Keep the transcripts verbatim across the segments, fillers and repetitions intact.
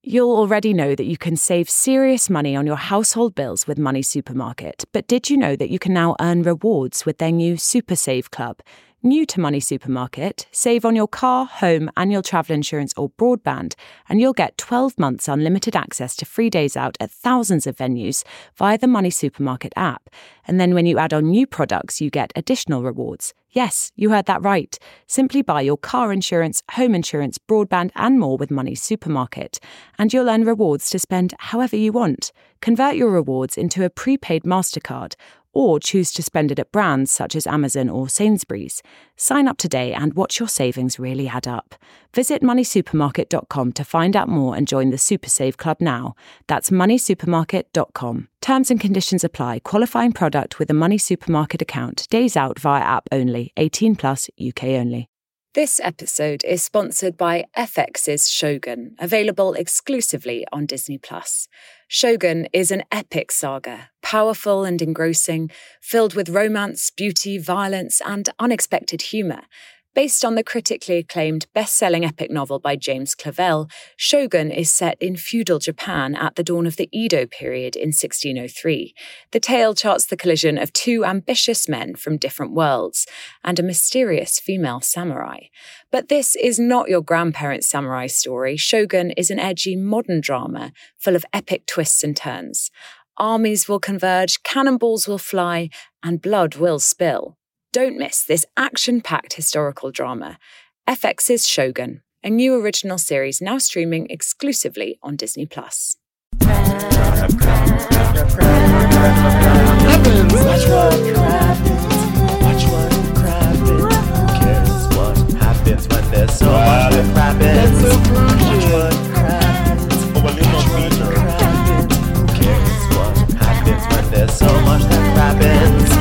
You'll already know that you can save serious money on your household bills with Money Supermarket, but did you know that you can now earn rewards with their new Super Save Club? New to Money Supermarket, save on your car, home, annual travel insurance or broadband, and you'll get twelve months unlimited access to free days out at thousands of venues via the Money Supermarket app. And then when you add on new products, you get additional rewards. Yes, you heard that right. Simply buy your car insurance, home insurance, broadband and more with Money Supermarket. And you'll earn rewards to spend however you want. Convert your rewards into a prepaid MasterCard or choose to spend it at brands such as Amazon or Sainsbury's. Sign up today and watch your savings really add up. Visit money supermarket dot com to find out more and join the Super Save Club now. That's money supermarket dot com. Terms and conditions apply. Qualifying product with a Money Supermarket account. Days out via app only. eighteen plus, U K only. This episode is sponsored by F X's Shogun, available exclusively on Disney plus. Shogun is an epic saga, powerful and engrossing, filled with romance, beauty, violence, and unexpected humour. Based on the critically acclaimed best-selling epic novel by James Clavell, Shogun is set in feudal Japan at the dawn of the Edo period in sixteen oh three. The tale charts the collision of two ambitious men from different worlds and a mysterious female samurai. But this is not your grandparents' samurai story. Shogun is an edgy modern drama full of epic twists and turns. Armies will converge, cannonballs will fly, and blood will spill. Don't miss this action-packed historical drama, F X's Shogun, a new original series now streaming exclusively on Disney plus. Watch what happens. Watch what happens. Who cares what happens when there's so much that happens? Watch what happens. Watch what happens. Who cares what happens when there's so much that happens?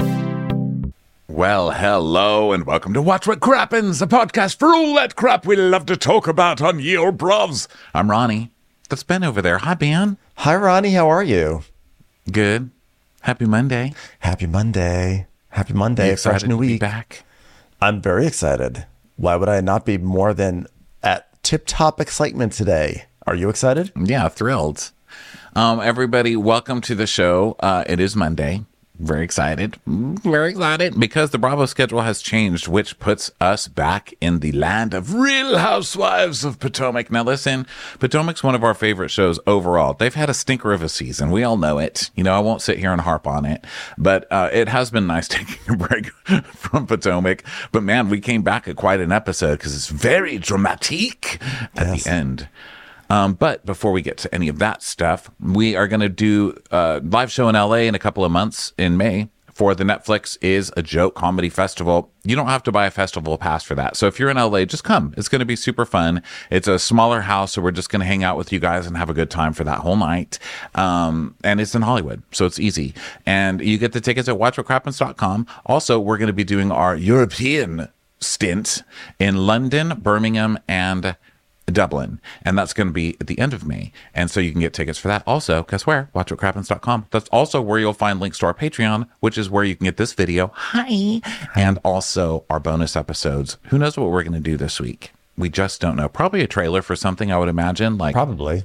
Well, hello and welcome to Watch What Crappens, a podcast for all that crap we love to talk about on Ye Olde Brovs. I'm Ronnie. That's Ben over there. Hi, Ben. Hi, Ronnie. How are you? Good. Happy Monday. Happy Monday. Happy Monday. You excited Fresh new to be week. back? I'm very excited. Why would I not be more than at tip-top excitement today? Are you excited? Yeah, thrilled. Um, everybody, welcome to the show. Uh, it is Monday. Very excited. Very excited because the Bravo schedule has changed, which puts us back in the land of Real Housewives of Potomac. Now listen, Potomac's one of our favorite shows overall. They've had a stinker of a season. We all know it. You know, I won't sit here and harp on it, but uh, it has been nice taking a break from Potomac. But man, we came back at quite an episode because it's very dramatic at Yes. the end. Um, but before we get to any of that stuff, we are going to do a live show in L A in a couple of months in May for the Netflix Is a Joke Comedy Festival. You don't have to buy a festival pass for that. So if you're in L A, just come. It's going to be super fun. It's a smaller house, so we're just going to hang out with you guys and have a good time for that whole night. Um, and it's in Hollywood, so it's easy. And you get the tickets at watch what crappens dot com. Also, we're going to be doing our European stint in London, Birmingham, and Dublin, and that's going to be at the end of May, and so you can get tickets for that. Also, guess where? watch what crappens dot com. That's also where you'll find links to our Patreon, which is where you can get this video, hi, and also our bonus episodes. Who knows what we're going to do this week? We just don't know. Probably a trailer for something, I would imagine, like Probably.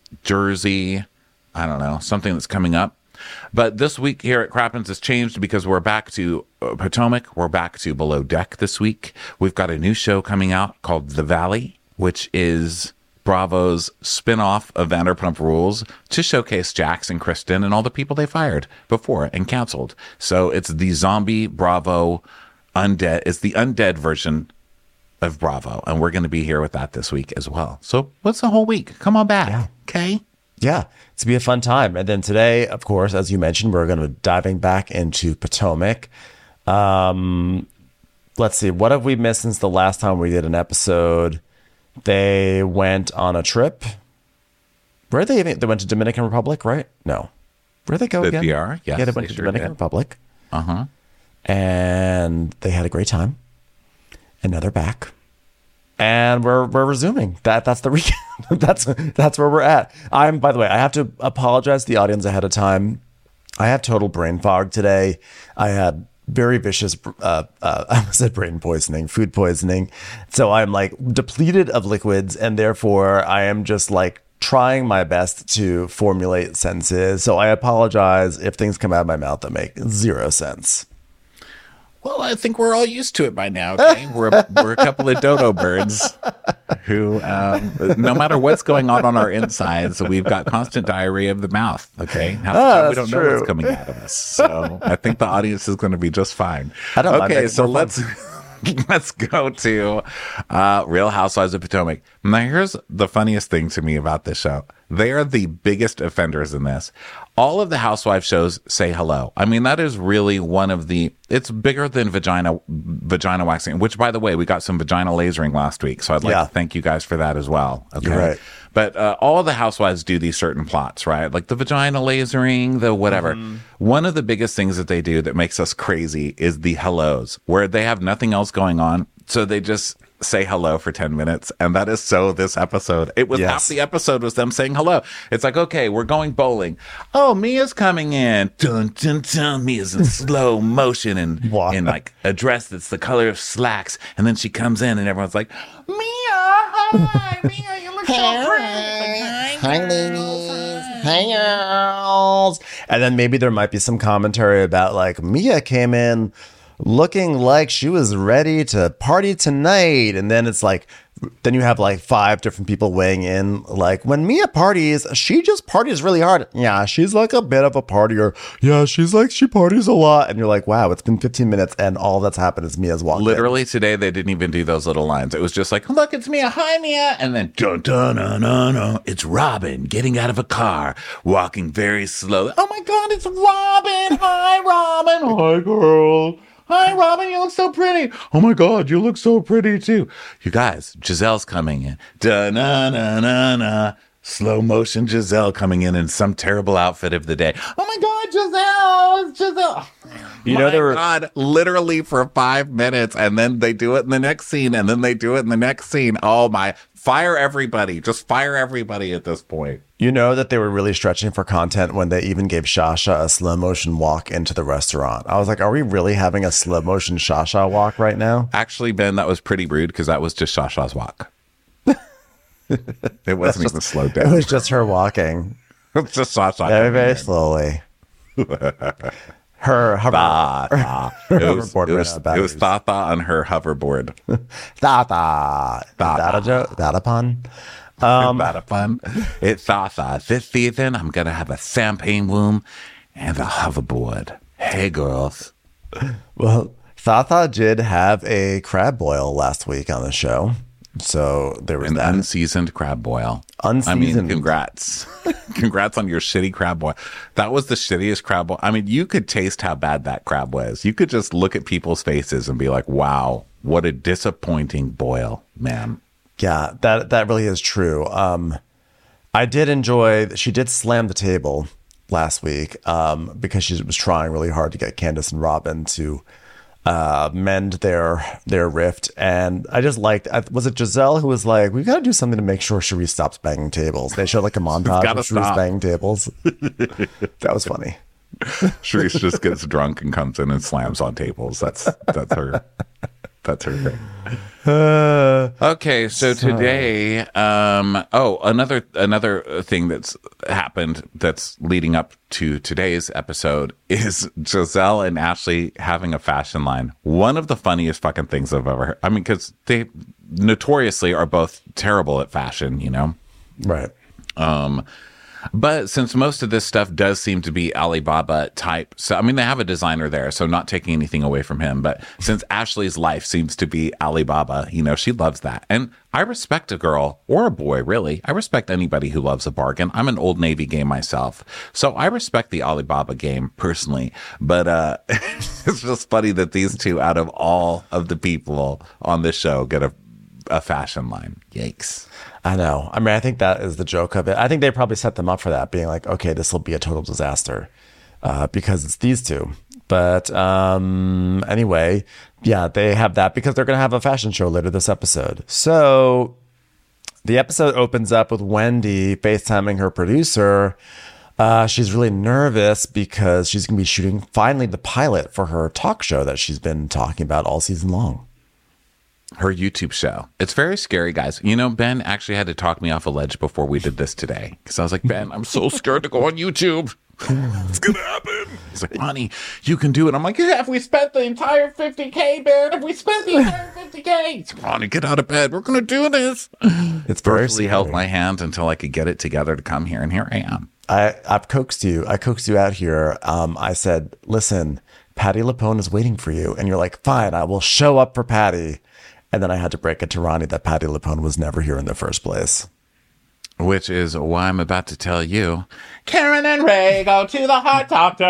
Jersey, I don't know, something that's coming up. But this week here at Crappens has changed because we're back to uh, Potomac. We're back to Below Deck this week. We've got a new show coming out called The Valley, which is Bravo's spin-off of Vanderpump Rules to showcase Jax and Kristen and all the people they fired before and canceled. So it's the zombie Bravo undead. It's the undead version of Bravo. And we're going to be here with that this week as well. So what's the whole week? Come on back. Yeah. Okay. Yeah, it's to be a fun time. And then today, of course, as you mentioned, we're going to be diving back into Potomac. Um, let's see. What have we missed since the last time we did an episode? They went on a trip. Where they they went to Dominican Republic, right? No. Where'd they go The again? D R, yes, Yeah, they went they to sure Dominican did. Republic. Uh-huh. And they had a great time. And now they're back. And we're we're resuming. That that's the recap. that's that's where we're at. I'm by the way, I have to apologize to the audience ahead of time. I have total brain fog today. I had very vicious, uh, uh, I almost said brain poisoning, food poisoning. So I'm like depleted of liquids, and therefore I am just like trying my best to formulate sentences. So I apologize if things come out of my mouth that make zero sense. Well, I think we're all used to it by now. Okay, we're a, we're a couple of dodo birds who, um, no matter what's going on on our insides, we've got constant diarrhea of the mouth. Okay, half the Ah, time we that's don't know what's true. coming out of us. So I think the audience is going to be just fine. I don't mind okay, making so more let's let's go to uh, Real Housewives of Potomac. Now, here's the funniest thing to me about this show. They are the biggest offenders in this. All of the housewife shows say hello. I mean, that is really one of the, it's bigger than vagina, vagina waxing, which, by the way, we got some vagina lasering last week. So I'd like Yeah. to thank you guys for that as well. Okay. You're right. But uh, all the housewives do these certain plots, right? Like the vagina lasering, the whatever. Mm-hmm. One of the biggest things that they do that makes us crazy is the hellos, where they have nothing else going on. So they just say hello for ten minutes. And that is so this episode. It was Yes. half the episode was them saying hello. It's like, okay, we're going bowling. Oh, Mia's coming in. Dun, dun, dun. Mia's in slow motion and Wow. in like a dress that's the color of slacks. And then she comes in and everyone's like, Mia, hi, Mia, you look so pretty. Hi, ladies. Hi, girls. And then maybe there might be some commentary about like Mia came in looking like she was ready to party tonight. And then it's like, then you have like five different people weighing in. Like when Mia parties, she just parties really hard. Yeah, she's like a bit of a partier. Yeah, she's like, she parties a lot. And you're like, wow, it's been fifteen minutes and all that's happened is Mia's walked in. Literally today, they didn't even do those little lines. It was just like, look, it's Mia. Hi, Mia. And then, dun, dun, dun, dun, dun. It's Robin getting out of a car, walking very slowly. Oh my God, it's Robin. Hi, Robin. Hi, girl. Hi, Robin, you look so pretty. Oh my God, you look so pretty too. You guys, Giselle's coming in. Da-na-na-na-na. Slow motion Giselle coming in in some terrible outfit of the day. Oh my God, Giselle, it's Giselle. You My know, there were- God, literally for five minutes, and then they do it in the next scene, and then they do it in the next scene. Oh my, fire everybody. Just fire everybody at this point. You know that they were really stretching for content when they even gave Shasha a slow motion walk into the restaurant. I was like, are we really having a slow motion Shasha walk right now? Actually, Ben, that was pretty rude because that was just Shasha's walk. It wasn't even slowed It down. was just her walking It's just Shasha. very, coming very in. slowly. Her hover, Tha, tha. her It was, hoverboard it ran was, out of it was batteries. Tha Tha on her hoverboard. Da da. Is that a joke? That a pun? Um, that a fun. It's Tha Tha. This season, I'm going to have a champagne womb and a hoverboard. Hey, girls. Well, Tata did have a crab boil last week on the show. So there was An that. unseasoned crab boil. Unseasoned. I mean, congrats. Congrats on your shitty crab boil. That was the shittiest crab boil. I mean, you could taste how bad that crab was. You could just look at people's faces and be like, wow, what a disappointing boil, man. Yeah, that that really is true. Um, I did enjoy. She did slam the table last week um, because she was trying really hard to get Candace and Robin to uh, mend their their rift, and I just liked. I- Was it Giselle who was like, "We've got to do something to make sure Cherise stops banging tables"? They showed like a montage gotta of Cherise stop. banging tables. That was funny. Sharice just gets drunk and comes in and slams on tables. That's that's her. That's her thing. Okay, so today, um, oh, another another thing that's happened that's leading up to today's episode is Giselle and Ashley having a fashion line. One of the funniest fucking things I've ever heard. I mean, because they notoriously are both terrible at fashion, you know. Right. Um, but since most of this stuff does seem to be Alibaba type, so I mean, they have a designer there, so not taking anything away from him. But since Ashley's life seems to be Alibaba, you know, she loves that. And I respect a girl or a boy, really. I respect anybody who loves a bargain. I'm an Old Navy game myself, so I respect the Alibaba game personally. But uh, it's just funny that these two, out of all of the people on this show, get a, a fashion line. Yikes. I know. I mean, I think that is the joke of it. I think they probably set them up for that, being like, okay, this will be a total disaster uh, because it's these two. But um, anyway, yeah, they have that because they're going to have a fashion show later this episode. So the episode opens up with Wendy FaceTiming her producer. Uh, she's really nervous because she's going to be shooting finally the pilot for her talk show that she's been talking about all season long. her YouTube show. It's very scary, guys. You know, Ben actually had to talk me off a ledge before we did this today because I was like, Ben, I'm so scared to go on YouTube. It's gonna happen. He's like, honey, you can do it. I'm like, yeah, if we spent the entire fifty K, Ben, if we spent the entire fifty K, he's like, honey, get out of bed. We're gonna do this. It's very Virtually held my hand until I could get it together to come here, and here I am. I, I've coaxed you. I coaxed you out here. Um, I said, listen, Patty LuPone is waiting for you. And you're like, fine, I will show up for Patty. And then I had to break it to Ronnie that Patty LuPone was never here in the first place. Which is why I'm about to tell you. Karen and Ray go to the heart doctor.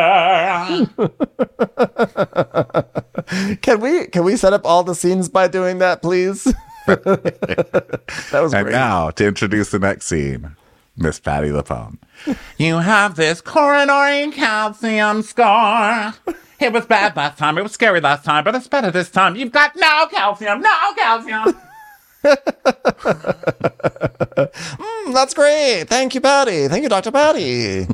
Can we can we set up all the scenes by doing that, please? That was And great. now to introduce the next scene, Miss Patty LuPone. You have this coronary calcium score. It was bad last time. It was scary last time, but it's better this time. You've got no calcium, no calcium. Mm, that's great. Thank you, Patty. Thank you, Doctor Patty.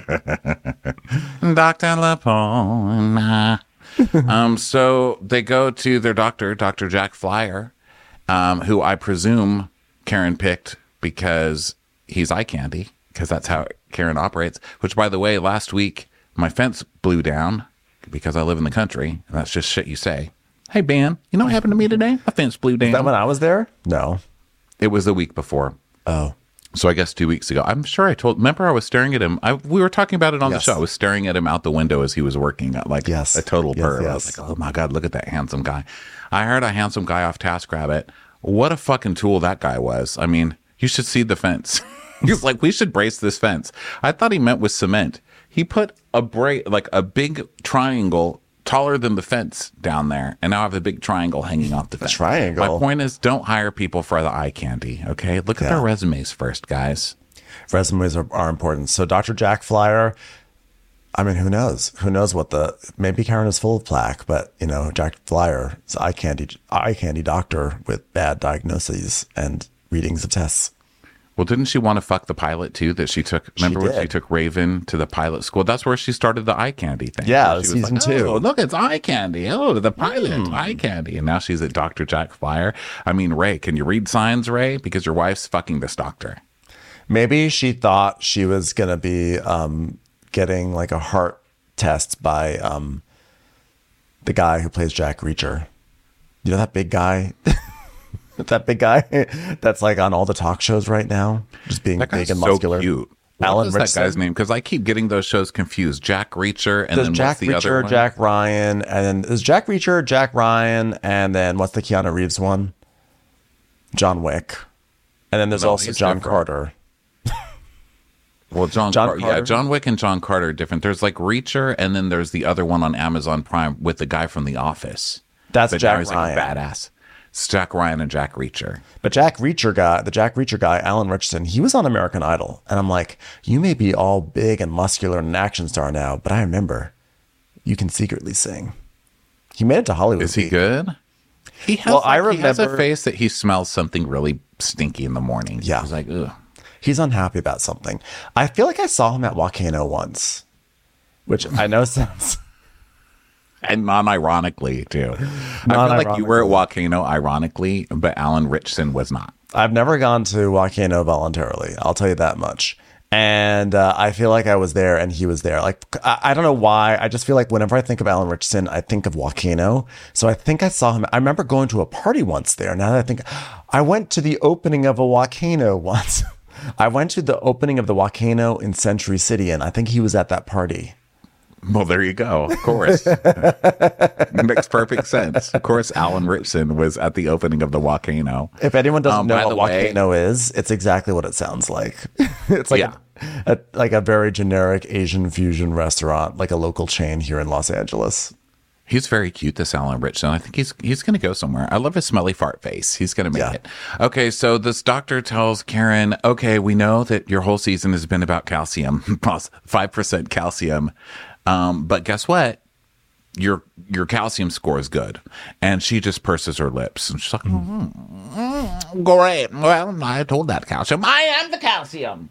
Doctor LuPone. um, so they go to their doctor, Doctor Jack Flyer, um, who I presume Karen picked because he's eye candy, because that's how Karen operates. Which, by the way, last week my fence blew down because I live in the country. And that's just shit you say. Hey, Ben, you know what happened to me today? My fence blew down. Is that when I was there? No. It was the week before. Oh. So I guess two weeks ago. I'm sure I told. Remember, I was staring at him. I, we were talking about it on Yes. the show. I was staring at him out the window as he was working, like Yes. a total Yes, perv. I yes. was like, oh my God, look at that handsome guy. I heard a handsome guy off TaskRabbit. What a fucking tool that guy was. I mean, you should see the fence. He's like, we should brace this fence. I thought he meant with cement. He put a bra- like a big triangle taller than the fence down there, and now I have a big triangle hanging off the fence. triangle? My point is, don't hire people for the eye candy, okay? Look at Yeah. their resumes first, guys. Resumes are, are important. So Doctor Jack Flyer, I mean, who knows? Who knows what the, maybe Karen is full of plaque, but, you know, Jack Flyer is eye candy, eye candy doctor with bad diagnoses and readings of tests. Well, didn't she want to fuck the pilot too? That she took. Remember when did. she took Raven to the pilot school? That's where she started the eye candy thing. Yeah, Where she was season like, two. Oh, look, it's eye candy. Oh, the pilot, eye candy. And now she's at Doctor Jack Flyer. I mean, Ray, can you read signs, Ray? Because your wife's fucking this doctor. Maybe she thought she was going to be um, getting like a heart test by um, the guy who plays Jack Reacher. You know that big guy? That big guy that's like on all the talk shows right now, just being That guy's big and so muscular. cute. What Alan is that Richardson. guy's name? Because I keep getting those shows confused. Jack Reacher, and There's then Jack what's the other Reacher, one? Jack Ryan, and then there's Jack Reacher, Jack Ryan, and then what's the Keanu Reeves one? John Wick. And then there's No, also he's John different. Carter. Well, John, John Car- yeah, Carter? John Wick and John Carter are different. There's like Reacher, and then there's the other one on Amazon Prime with the guy from The Office. That's But now Jack he's Ryan. like a badass. It's Jack Ryan and Jack Reacher. But Jack Reacher guy, the Jack Reacher guy, Alan Richardson, he was on American Idol. And I'm like, you may be all big and muscular and an action star now, but I remember you can secretly sing. He made it to Hollywood. Is he Peak. good? He has, Well, I like, he has a remember- face that he smells something really stinky in the morning. Yeah. He's like, ugh. He's unhappy about something. I feel like I saw him at Volcano once, which I know sounds... And non-ironically, too. I feel like you were at Volcano, ironically, but Alan Richardson was not. I've never gone to Volcano voluntarily. I'll tell you that much. And uh, I feel like I was there and he was there. Like, I, I don't know why. I just feel like whenever I think of Alan Richardson, I think of Volcano. So I think I saw him. I remember going to a party once there. Now that I think, I went to the opening of a Volcano once. I went to the opening of the Volcano in Century City, and I think he was at that party. Well, there you go. Of course. Makes perfect sense. Of course, Alan Richardson was at the opening of the Volcano. If anyone doesn't Um, know by what the way- Volcano is, it's exactly what it sounds like. It's like Yeah. a, a, like a very generic Asian fusion restaurant, like a local chain here in Los Angeles. He's very cute, this Alan Richardson. I think he's he's going to go somewhere. I love his smelly fart face. He's going to make Yeah. it. Okay, so this doctor tells Karen, okay, we know that your whole season has been about calcium, five percent calcium. Um, but guess what? Your your calcium score is good. And she just purses her lips. And she's like, mm, mm, great. Well, I told that calcium. I am the calcium.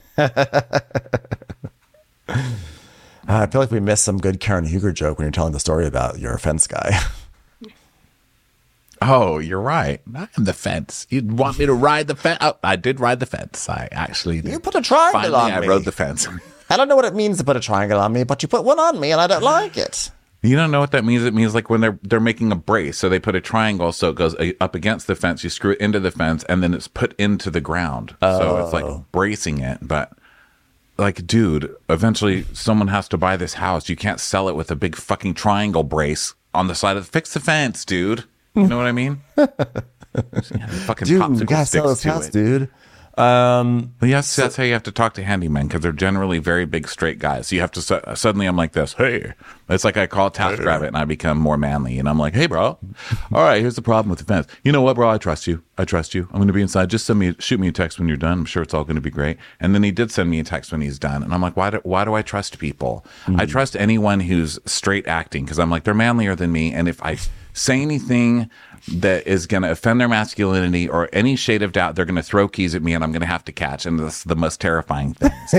Uh, I feel like we missed some good Karen Huger joke when you're telling the story about your fence guy. Oh, you're right. I am the fence. You want me to ride the fence? Oh, I did ride the fence. I actually did. You put a triangle Finally, on I me. rode the fence. I don't know what it means to put a triangle on me, but you put one on me and I don't like it. You don't know what that means? It means like when they're they're making a brace. So they put a triangle so it goes up against the fence. You screw it into the fence and then it's put into the ground. Oh. So it's like bracing it. But like, dude, eventually someone has to buy this house. You can't sell it with a big fucking triangle brace on the side of the fix the fence, dude. You know what I mean? Fucking Dude, popsicle you gotta sticks sell this to house, it. dude. Um, Well, yes, that's how you have to talk to handymen because they're generally very big, straight guys. So you have to su- suddenly, I'm like this. Hey, it's like I call TaskRabbit and I become more manly, and I'm like, hey, bro. All right, here's the problem with the fence. You know what, bro? I trust you. I trust you. I'm going to be inside. Just send me, shoot me a text when you're done. I'm sure it's all going to be great. And then he did send me a text when he's done, and I'm like, why do why do I trust people? Mm-hmm. I trust anyone who's straight acting because I'm like they're manlier than me, and if I say anything that is going to offend their masculinity or any shade of doubt, they're going to throw keys at me and I'm going to have to catch. And that's the most terrifying thing. So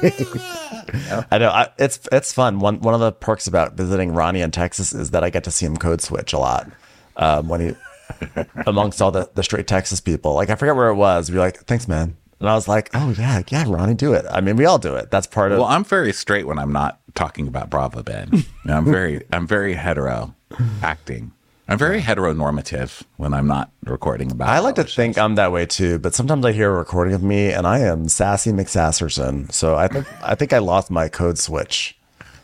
like, I know I, it's it's fun. One one of the perks about visiting Ronnie in Texas is that I get to see him code switch a lot. Um, when he amongst all the, the straight Texas people, like I forget where it was. We were like, thanks, man. And I was like, oh yeah, yeah, Ronnie, do it. I mean, we all do it. That's part of. well, I'm very straight when I'm not talking about Bravo Bed. You know, I'm very I'm very hetero acting. I'm very heteronormative when I'm not recording about. I like to shows. think I'm that way too, but sometimes I hear a recording of me and I am sassy McSasserson. So I think I think I lost my code switch.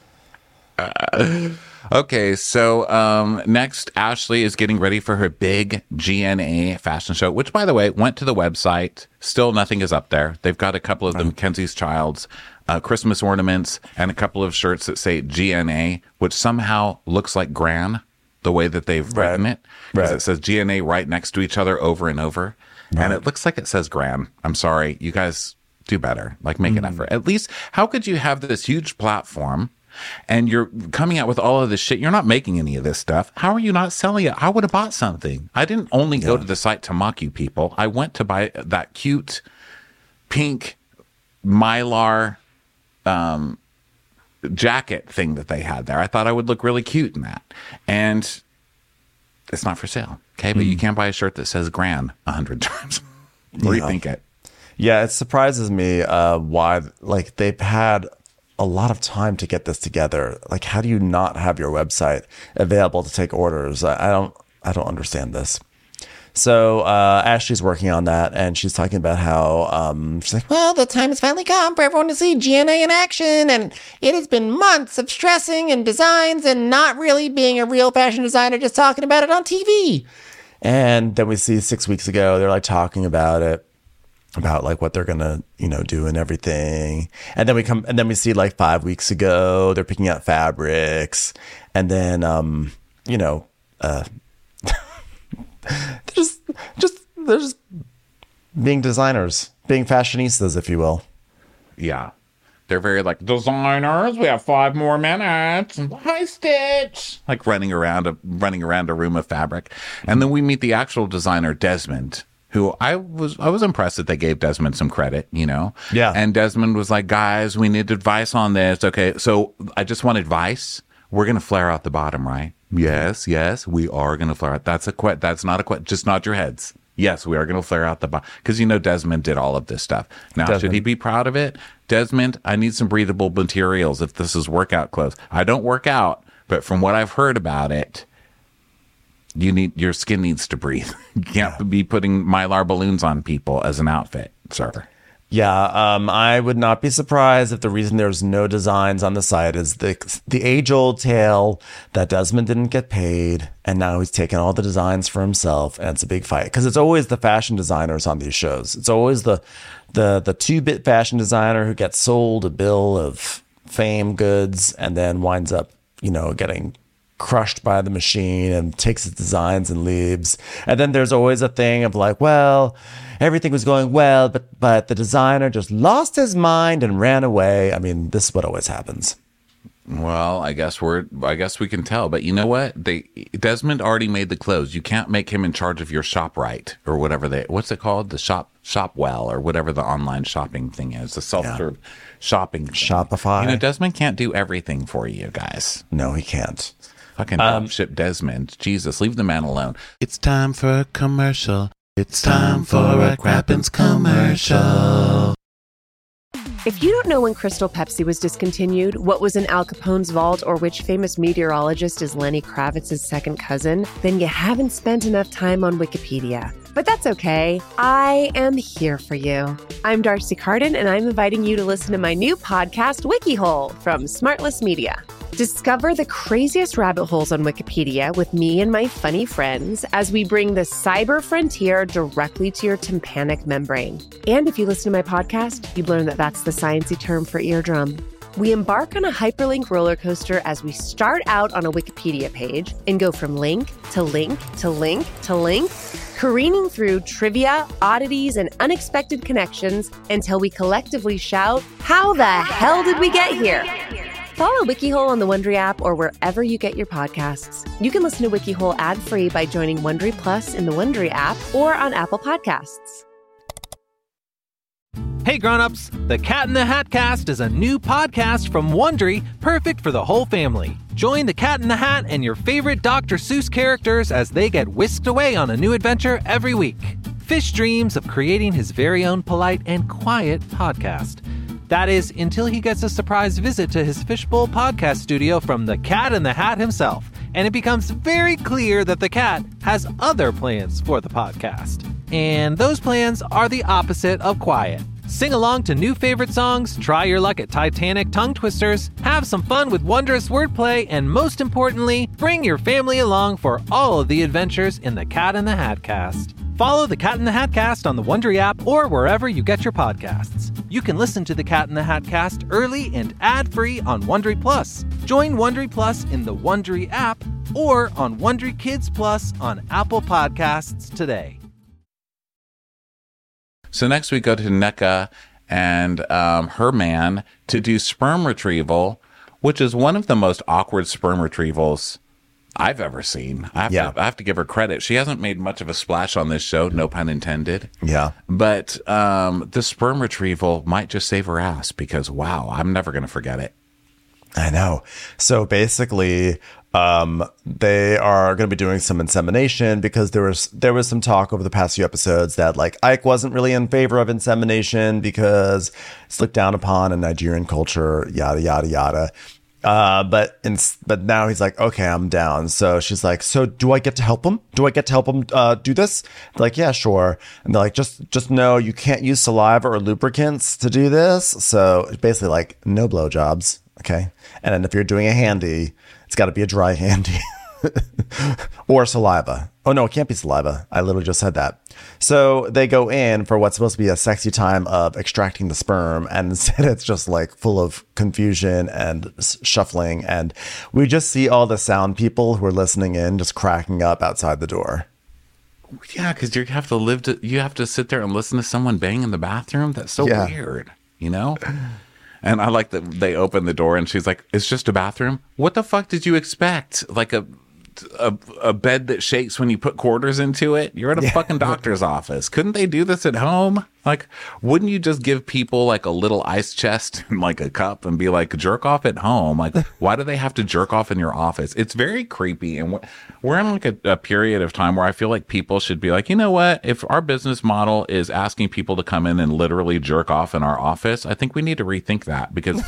Uh, okay, so um, next, Ashley is getting ready for her big G N A fashion show, which, by the way, went to the website. Still, nothing is up there. They've got a couple of the Mackenzie's Child's uh, Christmas ornaments and a couple of shirts that say G N A, which somehow looks like Gran. The way that they've Right. written it, Right. it says G N A right next to each other over and over, right. And it looks like it says Gran. I'm sorry, you guys do better. Like, make mm. an effort. At least, how could you have this huge platform, and you're coming out with all of this shit? You're not making any of this stuff. How are you not selling it? I would have bought something. I didn't only go Yeah. to the site to mock you people. I went to buy that cute pink Mylar um jacket thing that they had there. I thought I would look really cute in that. And it's not for sale. Okay. But mm. you can't buy a shirt that says Gran a hundred times. Rethink it. Yeah. It surprises me uh, why, like, they've had a lot of time to get this together. Like, how do you not have your website available to take orders? I, I don't, I don't understand this. So uh, Ashley's working on that, and she's talking about how um, she's like, well, the time has finally come for everyone to see G N A in action, and it has been months of stressing and designs and not really being a real fashion designer, just talking about it on T V. And then we see six weeks ago, they're like talking about it, about like what they're gonna, you know, do and everything. And then we come, and then we see like five weeks ago, they're picking out fabrics, and then, um, you know, uh, they're just, just, they're just being designers, being fashionistas, if you will. Yeah. They're very like, designers, we have five more minutes. Hi, Stitch. Like running around a running around a room of fabric. And then we meet the actual designer, Desmond, who I was I was impressed that they gave Desmond some credit, you know? Yeah. And Desmond was like, guys, we need advice on this. Okay, so I just want advice. We're gonna flare out the bottom, right? Yes, yes, we are gonna flare out. That's a que- that's not a que- just nod your heads. Yes, we are going to flare out the bottom. Because, you know, Desmond did all of this stuff. Now, Desmond. should he be proud of it? Desmond, I need some breathable materials if this is workout clothes. I don't work out, but from what I've heard about it, you need your skin needs to breathe. You can't yeah. be putting Mylar balloons on people as an outfit, sir. Yeah, um, I would not be surprised if the reason there's no designs on the site is the the age-old tale that Desmond didn't get paid, and now he's taking all the designs for himself, and it's a big fight. Because it's always the fashion designers on these shows. It's always the the the two-bit fashion designer who gets sold a bill of fame goods and then winds up, you know, getting crushed by the machine and takes his designs and leaves. And then there's always a thing of like, well, everything was going well, but but the designer just lost his mind and ran away. I mean, this is what always happens. Well, I guess we're I guess we can tell, but you know what? They Desmond already made the clothes. You can't make him in charge of your ShopRite or whatever they what's it called? The shop Shopwell or whatever the online shopping thing is. The self-serve yeah. shopping thing. Shopify. You know, Desmond can't do everything for you guys. No, he can't. Fucking Um, ship Desmond. Jesus, leave the man alone. It's time for a commercial. It's time for a Crappens commercial. If you don't know when Crystal Pepsi was discontinued, what was in Al Capone's vault, or which famous meteorologist is Lenny Kravitz's second cousin, then you haven't spent enough time on Wikipedia. But that's okay. I am here for you. I'm Darcy Carden, and I'm inviting you to listen to my new podcast, WikiHole, from Smartless Media. Discover the craziest rabbit holes on Wikipedia with me and my funny friends as we bring the cyber frontier directly to your tympanic membrane. And if you listen to my podcast, you'd learn that that's the sciencey term for eardrum. We embark on a hyperlink roller coaster as we start out on a Wikipedia page and go from link to link to link to link, careening through trivia, oddities, and unexpected connections until we collectively shout, "How the hell did we get here?" Follow WikiHole on the Wondery app or wherever you get your podcasts. You can listen to WikiHole ad-free by joining Wondery Plus in the Wondery app or on Apple Podcasts. Hey grown-ups, the Cat in the Hat Cast is a new podcast from Wondery, perfect for the whole family. Join the Cat in the Hat and your favorite Doctor Seuss characters as they get whisked away on a new adventure every week. Fish dreams of creating his very own polite and quiet podcast. That is, until he gets a surprise visit to his Fishbowl podcast studio from the Cat in the Hat himself, and it becomes very clear that the cat has other plans for the podcast. And those plans are the opposite of quiet. Sing along to new favorite songs, try your luck at Titanic tongue twisters, have some fun with wondrous wordplay, and most importantly, bring your family along for all of the adventures in the Cat in the Hat Cast. Follow the Cat in the Hat Cast on the Wondery app or wherever you get your podcasts. You can listen to the Cat in the Hat Cast early and ad-free on Wondery Plus. Join Wondery Plus in the Wondery app or on Wondery Kids Plus on Apple Podcasts today. So next we go to Nneka and um, her man to do sperm retrieval, which is one of the most awkward sperm retrievals I've ever seen. I have, Yeah. to, I have to give her credit. She hasn't made much of a splash on this show, no pun intended. Yeah. But um, the sperm retrieval might just save her ass because, wow, I'm never going to forget it. I know. So basically, um, they are going to be doing some insemination because there was there was some talk over the past few episodes that like Ike wasn't really in favor of insemination because it's looked down upon in Nigerian culture, yada yada yada. Uh, but in, but now he's like, okay, I'm down. So she's like, so do I get to help him? Do I get to help him uh, do this? They're like, yeah, sure. And they're like, just just know you can't use saliva or lubricants to do this. So it's basically like no blowjobs. Okay. And then if you're doing a handy, it's got to be a dry handy or saliva. Oh, no, it can't be saliva. I literally just said that. So they go in for what's supposed to be a sexy time of extracting the sperm. And instead, it's just like full of confusion and shuffling. And we just see all the sound people who are listening in just cracking up outside the door. Yeah, because you have to live to, you have to sit there and listen to someone bang in the bathroom. That's so Yeah. weird, you know? And I like that they open the door and she's like, it's just a bathroom? What the fuck did you expect? Like a a, a bed that shakes when you put quarters into it? You're at a Yeah. fucking doctor's office. Couldn't they do this at home? Like, wouldn't you just give people like a little ice chest and like a cup and be like, jerk off at home? Like, why do they have to jerk off in your office? It's very creepy. And we're, we're in like a, a period of time where I feel like people should be like, you know what? If our business model is asking people to come in and literally jerk off in our office, I think we need to rethink that because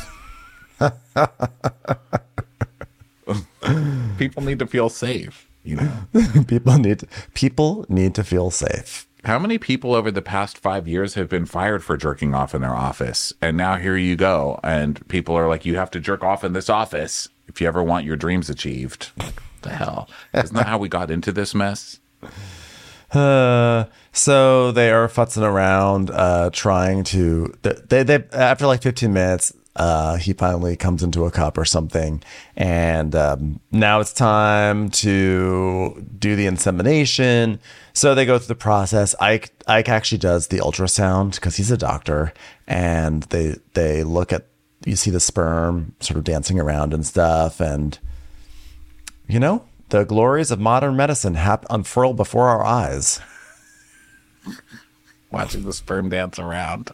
people need to feel safe, you know? people need people need to feel safe. How many people over the past five years have been fired for jerking off in their office? And now here you go. And people are like, you have to jerk off in this office if you ever want your dreams achieved. Like, what the hell? Isn't that how we got into this mess? Uh, so they are futzing around, uh, trying to, they, they, after like fifteen minutes, uh, he finally comes into a cup or something. And, um, now it's time to do the insemination. So they go through the process. Ike, Ike actually does the ultrasound because he's a doctor, and they, they look at, you see the sperm sort of dancing around and stuff. And, you know, the glories of modern medicine hap- unfurl before our eyes. Watching the sperm dance around.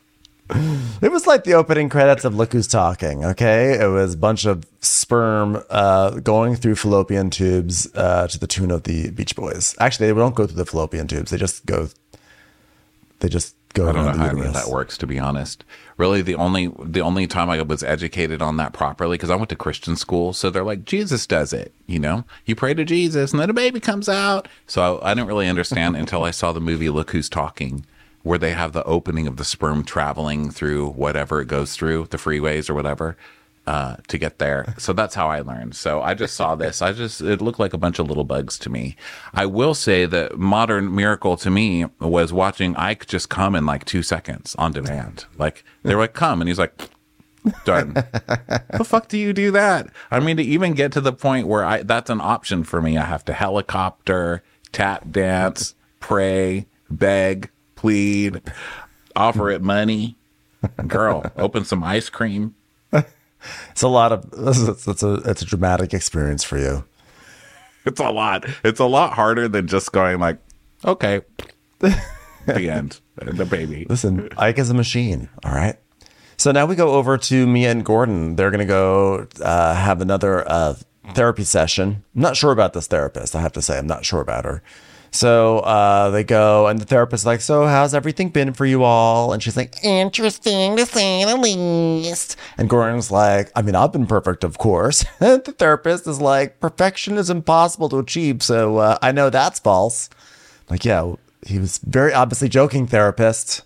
It was like the opening credits of Look Who's Talking, okay? It was a bunch of sperm uh, going through fallopian tubes uh, to the tune of the Beach Boys. Actually, they don't go through the fallopian tubes. They just go, they just go I don't know around how the any of uterus. that works, to be honest. Really, the only the only time I was educated on that properly, because I went to Christian school, so they're like, Jesus does it, you know? You pray to Jesus, and then a baby comes out. So I, I didn't really understand until I saw the movie Look Who's Talking, where they have the opening of the sperm traveling through whatever it goes through, the freeways or whatever, uh, to get there. So that's how I learned. So I just saw this. I just, it looked like a bunch of little bugs to me. I will say that modern miracle to me was watching Ike just come in like two seconds on demand. Like they were like, come. And he's like, done. The fuck do you do that? I mean, to even get to the point where I, that's an option for me. I have to helicopter, tap dance, pray, beg, plead, offer it money. Girl, open some ice cream. It's a lot of, it's, it's, a, it's a dramatic experience for you. It's a lot. It's a lot harder than just going like, okay, the end, the baby. Listen, Ike is a machine, all right? So now we go over to Mia and Gordon. They're going to go uh, have another uh, therapy session. I'm not sure about this therapist, I have to say. I'm not sure about her. So uh, they go, and the therapist's like, so how's everything been for you all? And she's like, interesting to say the least. And Gordon's like, I mean, I've been perfect, of course. The therapist is like, perfection is impossible to achieve, so uh, I know that's false. Like, yeah, he was very obviously joking, therapist.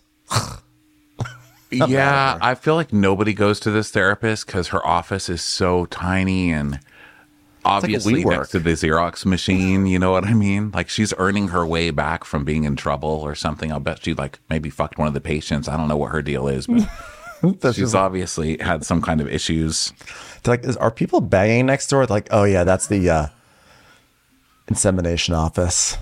Yeah, I feel like nobody goes to this therapist because her office is so tiny and obviously WeWork. next to the Xerox machine. You know what I mean? Like she's earning her way back from being in trouble or something. I'll bet she like maybe fucked one of the patients. I don't know what her deal is, but That's she's just- obviously had some kind of issues. They're like, is, are people banging next door? Like, oh yeah, that's the uh, insemination office.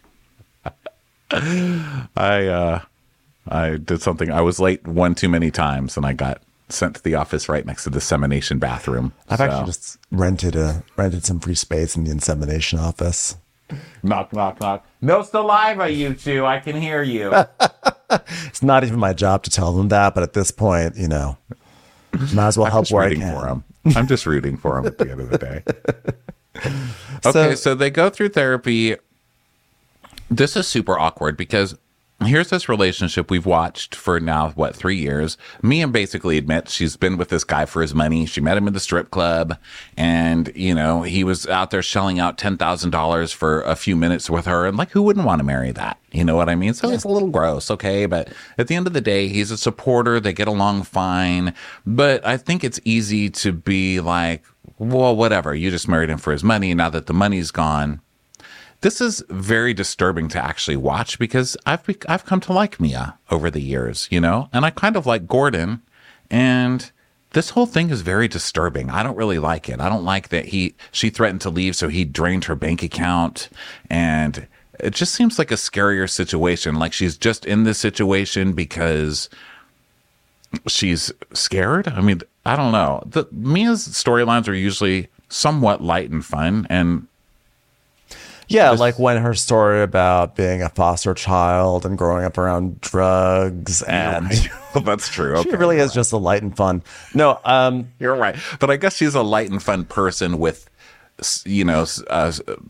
I uh, I did something. I was late one too many times, and I got sent to the office right next to the insemination bathroom. I've So, actually just rented a rented some free space in the insemination office. knock, knock, knock. No saliva, you two. I can hear you. It's not even my job to tell them that, but at this point, you know, might as well I'm help just where I rooting can. for him. I'm just rooting for him at the end of the day. Okay, so, So- they go through therapy. This is super awkward because here's this relationship we've watched for now, what, three years. Mia basically admits she's been with this guy for his money. She met him in the strip club, and, you know, he was out there shelling out ten thousand dollars for a few minutes with her. And, like, who wouldn't want to marry that? You know what I mean? So it's a little gross, okay? But at the end of the day, he's a supporter. They get along fine. But I think it's easy to be like, well, whatever. You just married him for his money. Now that the money's gone. This is very disturbing to actually watch because I've be- I've come to like Mia over the years, you know, and I kind of like Gordon, and this whole thing is very disturbing. I don't really like it. I don't like that he she threatened to leave, so he drained her bank account, and it just seems like a scarier situation. Like she's just in this situation because she's scared. I mean, I don't know. The Mia's storylines are usually somewhat light and fun, and Yeah, This- like when her story about being a foster child and growing up around drugs, and well, that's true. she Okay. really is just a light and fun. No, um, You're right. But I guess she's a light and fun person with, s- you know, s- uh,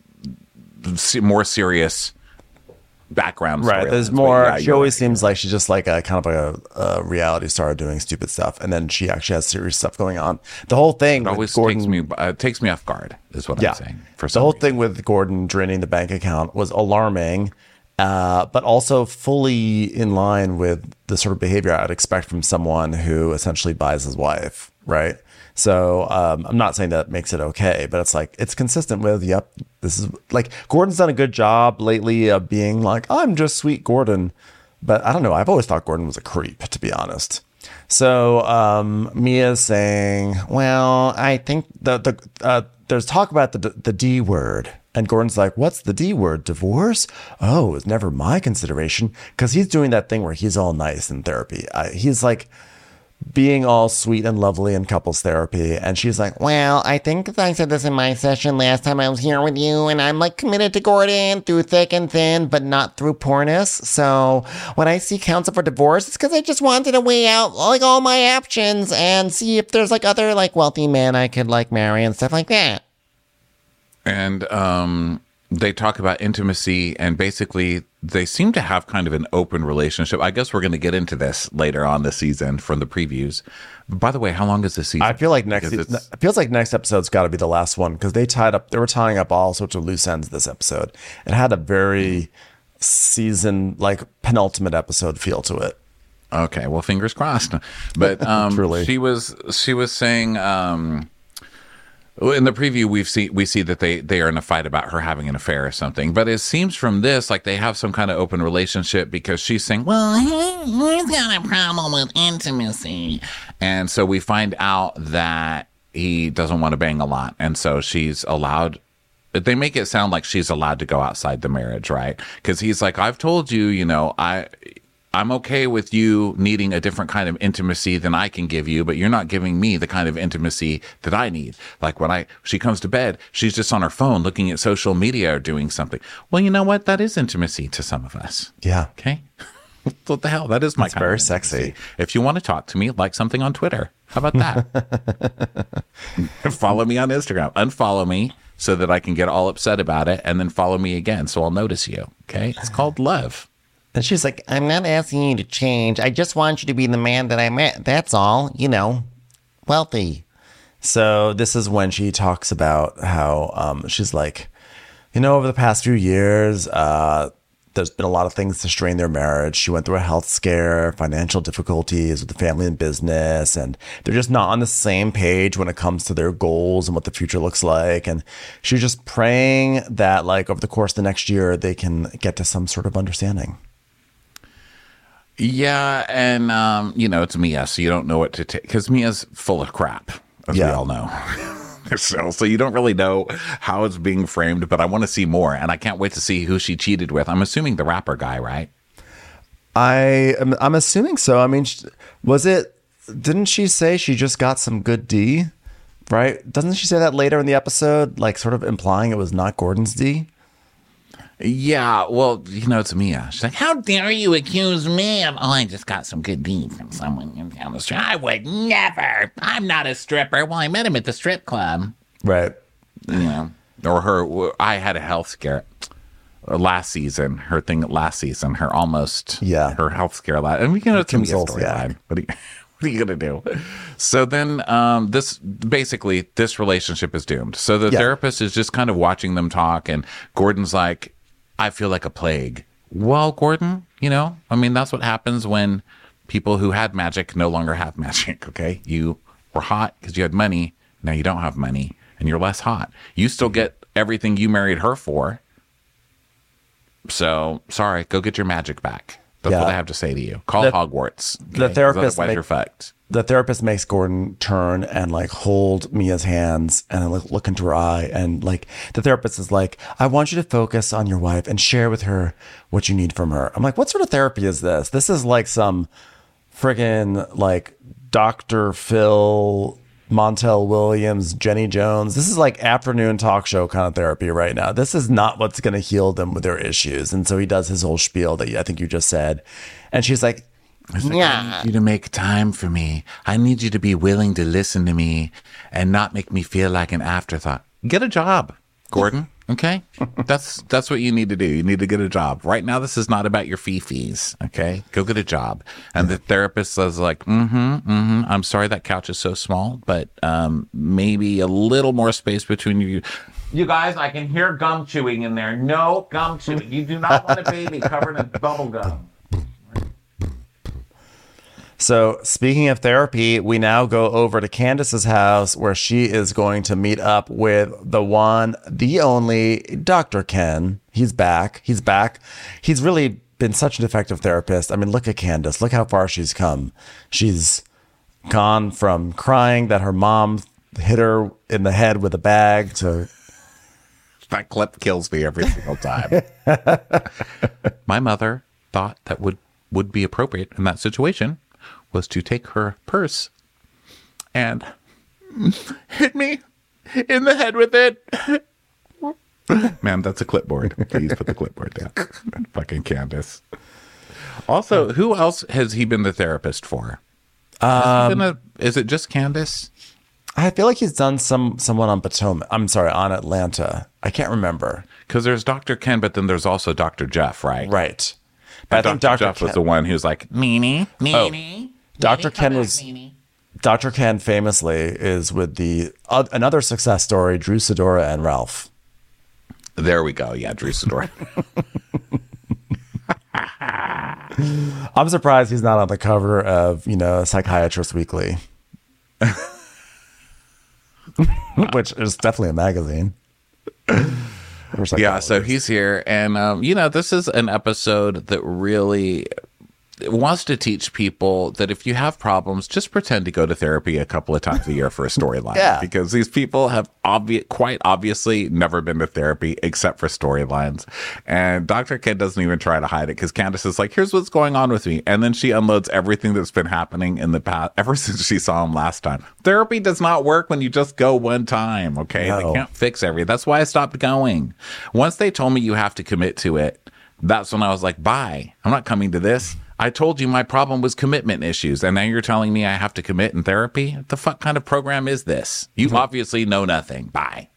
s- more serious background. right. storylines. There's But more. yeah, she you're always right. seems like she's just like a kind of a, a reality star doing stupid stuff, and then she actually has serious stuff going on. The whole thing It with always Gordon, takes me, uh, it takes me off guard, is what yeah, I'm saying. For the some whole reason. thing with Gordon draining the bank account was alarming, uh, but also fully in line with the sort of behavior I'd expect from someone who essentially buys his wife, right? So um, I'm not saying that makes it okay, but it's like it's consistent with, yep, this is like Gordon's done a good job lately of being like, I'm just sweet Gordon, but I don't know. I've always thought Gordon was a creep, to be honest. So um, Mia's saying, well, I think the the uh, there's talk about the the D word, and Gordon's like, what's the D word? Divorce? Oh, it was never my consideration, because he's doing that thing where he's all nice in therapy. Uh, he's like being all sweet and lovely in couples therapy. And she's like, Well, I think I said this in my session last time I was here with you, and I'm like committed to Gordon through thick and thin, but not through poorness. So when I see counsel for divorce, it's because I just wanted to weigh out like all my options and see if there's like other like wealthy men I could like marry and stuff like that. And um, they talk about intimacy, and basically they seem to have kind of an open relationship. I guess we're going to get into this later on this season from the previews. By the way, how long is this season? I feel like next Because se- it's- it feels like next episode's got to be the last one because they tied up they were tying up all sorts of loose ends this episode. It had a very season like penultimate episode feel to it. Okay, well, fingers crossed. But um, Truly. she was she was saying um, in the preview we've see we see that they they are in a fight about her having an affair or something. But it seems from this like they have some kind of open relationship because she's saying, well, he, he's got a problem with intimacy, and so we find out that he doesn't want to bang a lot, and so she's allowed. They make it sound like she's allowed to go outside the marriage, right? Because he's like, I've told you, you know, I. I'm okay with you needing a different kind of intimacy than I can give you, but you're not giving me the kind of intimacy that I need. Like when I, she comes to bed, she's just on her phone looking at social media or doing something. Well, you know what? That is intimacy to some of us. Yeah. Okay. What the hell? That is my It's kind very of intimacy. sexy. If you want to talk to me, like something on Twitter. How about that? Follow me on Instagram. Unfollow me so that I can get all upset about it, and then follow me again so I'll notice you. Okay. It's called love. And she's like, I'm not asking you to change. I just want you to be the man that I met. That's all. You know, wealthy. so this is when she talks about how um, she's like, you know, over the past few years, uh, there's been a lot of things to strain their marriage. She went through a health scare, financial difficulties with the family and business, and they're just not on the same page when it comes to their goals and what the future looks like. And she's just praying that, like, over the course of the next year, they can get to some sort of understanding. Yeah, and um, you know, it's Mia, so you don't know what to take because Mia's full of crap, as Yeah. we all know. so, so you don't really know how it's being framed, but I want to see more, and I can't wait to see who she cheated with. I'm assuming the rapper guy, right? I am, I'm assuming so. I mean, sh- was it? Didn't she say she just got some good D? Right? Doesn't she say that later in the episode, like sort of implying it was not Gordon's D? Yeah, well, you know, it's Mia. She's like, how dare you accuse me of, oh, I just got some good deed from someone in down the street. I would never. I'm not a stripper. Well, I met him at the strip club. Right. You know, or her, I had a health scare last season, her thing last season, her almost, Yeah. her health scare last, and we can, it's a Kim Zolciak. storyline. What are you, what are you going to do? So then, um, this, basically, this relationship is doomed. So the Yeah. therapist is just kind of watching them talk, and Gordon's like, I feel like a plague. Well, Gordon, you know, I mean, that's what happens when people who had magic no longer have magic, okay? You were hot because you had money. Now you don't have money and you're less hot. You still get everything you married her for. So, sorry, go get your magic back. That's Yeah. what I have to say to you. Call The- Hogwarts. the 'Cause therapist Otherwise, make- you're fucked. The therapist makes Gordon turn and like hold Mia's hands and like look into her eye. And like the therapist is like, I want you to focus on your wife and share with her what you need from her. I'm like, what sort of therapy is this? This is like some friggin' like Doctor Phil, Montel Williams, Jenny Jones. This is like afternoon talk show kind of therapy right now. This is not what's going to heal them with their issues. And so he does his whole spiel that I think you just said. And she's like, It's like, I Yeah. need you to make time for me. I need you to be willing to listen to me and not make me feel like an afterthought. Get a job, Gordon. Okay, that's that's what you need to do. You need to get a job. Right now, this is not about your fee fees. Okay, go get a job. And the therapist says like, mm-hmm, mm-hmm. I'm sorry that couch is so small, but um, maybe a little more space between you. You guys, I can hear gum chewing in there. No gum chewing. You do not want a baby covered in bubble gum. So, speaking of therapy, we now go over to Candace's house where she is going to meet up with the one, the only Doctor Ken. He's back. He's back. He's really been such an effective therapist. I mean, look at Candace. Look how far she's come. She's gone from crying that her mom hit her in the head with a bag to That clip kills me every single time. My mother thought that would, would be appropriate in that situation was to take her purse and hit me in the head with it. Man, that's a clipboard. Please put the clipboard down. Fucking Candace. Also, who else has he been the therapist for? Has he been a, is it just Candace? I feel like he's done some someone on Potomac. I'm sorry, on Atlanta. I can't remember. Because there's Doctor Ken, but then there's also Doctor Jeff, right? Right. But But I think Doctor Doctor Jeff was Ken, the one who's like, Meanie, Meanie. Doctor Ken was Doctor Ken famously is with the uh, another success story, Drew Sidora and Ralph. There we go. Yeah, Drew Sidora. I'm surprised he's not on the cover of, you know, Psychiatrist Weekly. Which is definitely a magazine. Yeah, so he's here. And, um, you know, this is an episode that really wants to teach people that if you have problems, just pretend to go to therapy a couple of times a year for a storyline. Yeah. Because these people have obvi- quite obviously never been to therapy except for storylines. And Doctor Ken doesn't even try to hide it because Candace is like, here's what's going on with me. And then she unloads everything that's been happening in the past ever since she saw him last time. Therapy does not work when you just go one time, okay? No. They can't fix everything. That's why I stopped going. Once they told me you have to commit to it, that's when I was like, bye. I'm not coming to this. I told you my problem was commitment issues, and now you're telling me I have to commit in therapy? What the fuck kind of program is this? You obviously know nothing. Bye.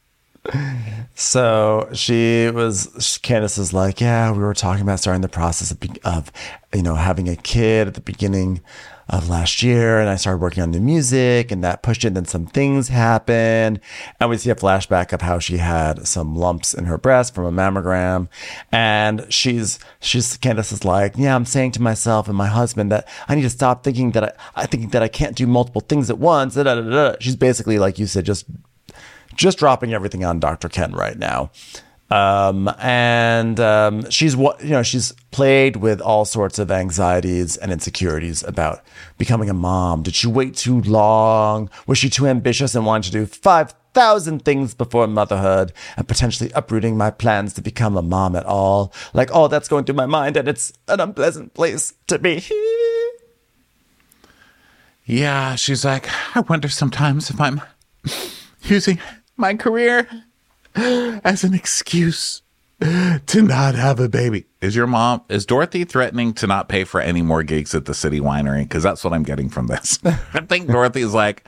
So she was, Candace is like, yeah, we were talking about starting the process of, of, you know, having a kid at the beginning of last year. And I started working on new music and that pushed it. And then some things happened. And we see a flashback of how she had some lumps in her breast from a mammogram. And she's, she's, Candace is like, yeah, I'm saying to myself and my husband that I need to stop thinking that I, I think that I can't do multiple things at once. Da, da, da, da. She's basically, like you said, just just dropping everything on Doctor Ken right now. Um, and um, she's what you know, she's played with all sorts of anxieties and insecurities about becoming a mom. Did she wait too long? Was she too ambitious and wanted to do five thousand things before motherhood and potentially uprooting my plans to become a mom at all? Like, all that's going through my mind, and it's an unpleasant place to be. Yeah, she's like, I wonder sometimes if I'm using my career as an excuse to not have a baby. Is your mom, is Dorothy threatening to not pay for any more gigs at the City Winery? Because that's what I'm getting from this. I think Dorothy's like,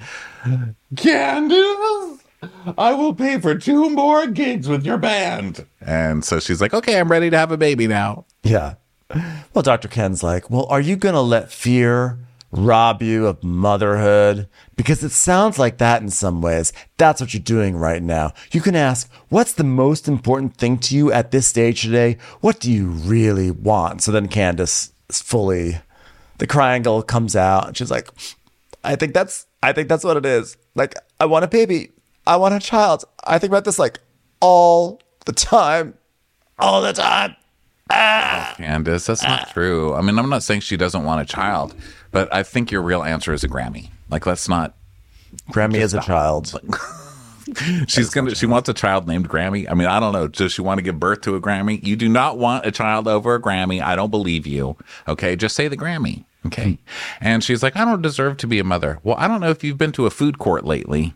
Candace, I will pay for two more gigs with your band. And so she's like, okay, I'm ready to have a baby now. Yeah. Well, Doctor Ken's like, well, are you going to let fear rob you of motherhood? Because it sounds like that in some ways. That's what you're doing right now. You can ask, what's the most important thing to you at this stage today? What do you really want? So then Candace is fully, the triangle comes out and she's like, I think that's, I think that's what it is. Like, I want a baby. I want a child. I think about this like all the time, all the time. Ah. Candace, that's not ah. true. I mean, I'm not saying she doesn't want a child, but I think your real answer is a Grammy. Like, let's not. Grammy is a child. She's gonna. She wants a child named Grammy. I mean, I don't know. Does she want to give birth to a Grammy? You do not want a child over a Grammy. I don't believe you. Okay, just say the Grammy. Okay. And she's like, I don't deserve to be a mother. Well, I don't know if you've been to a food court lately,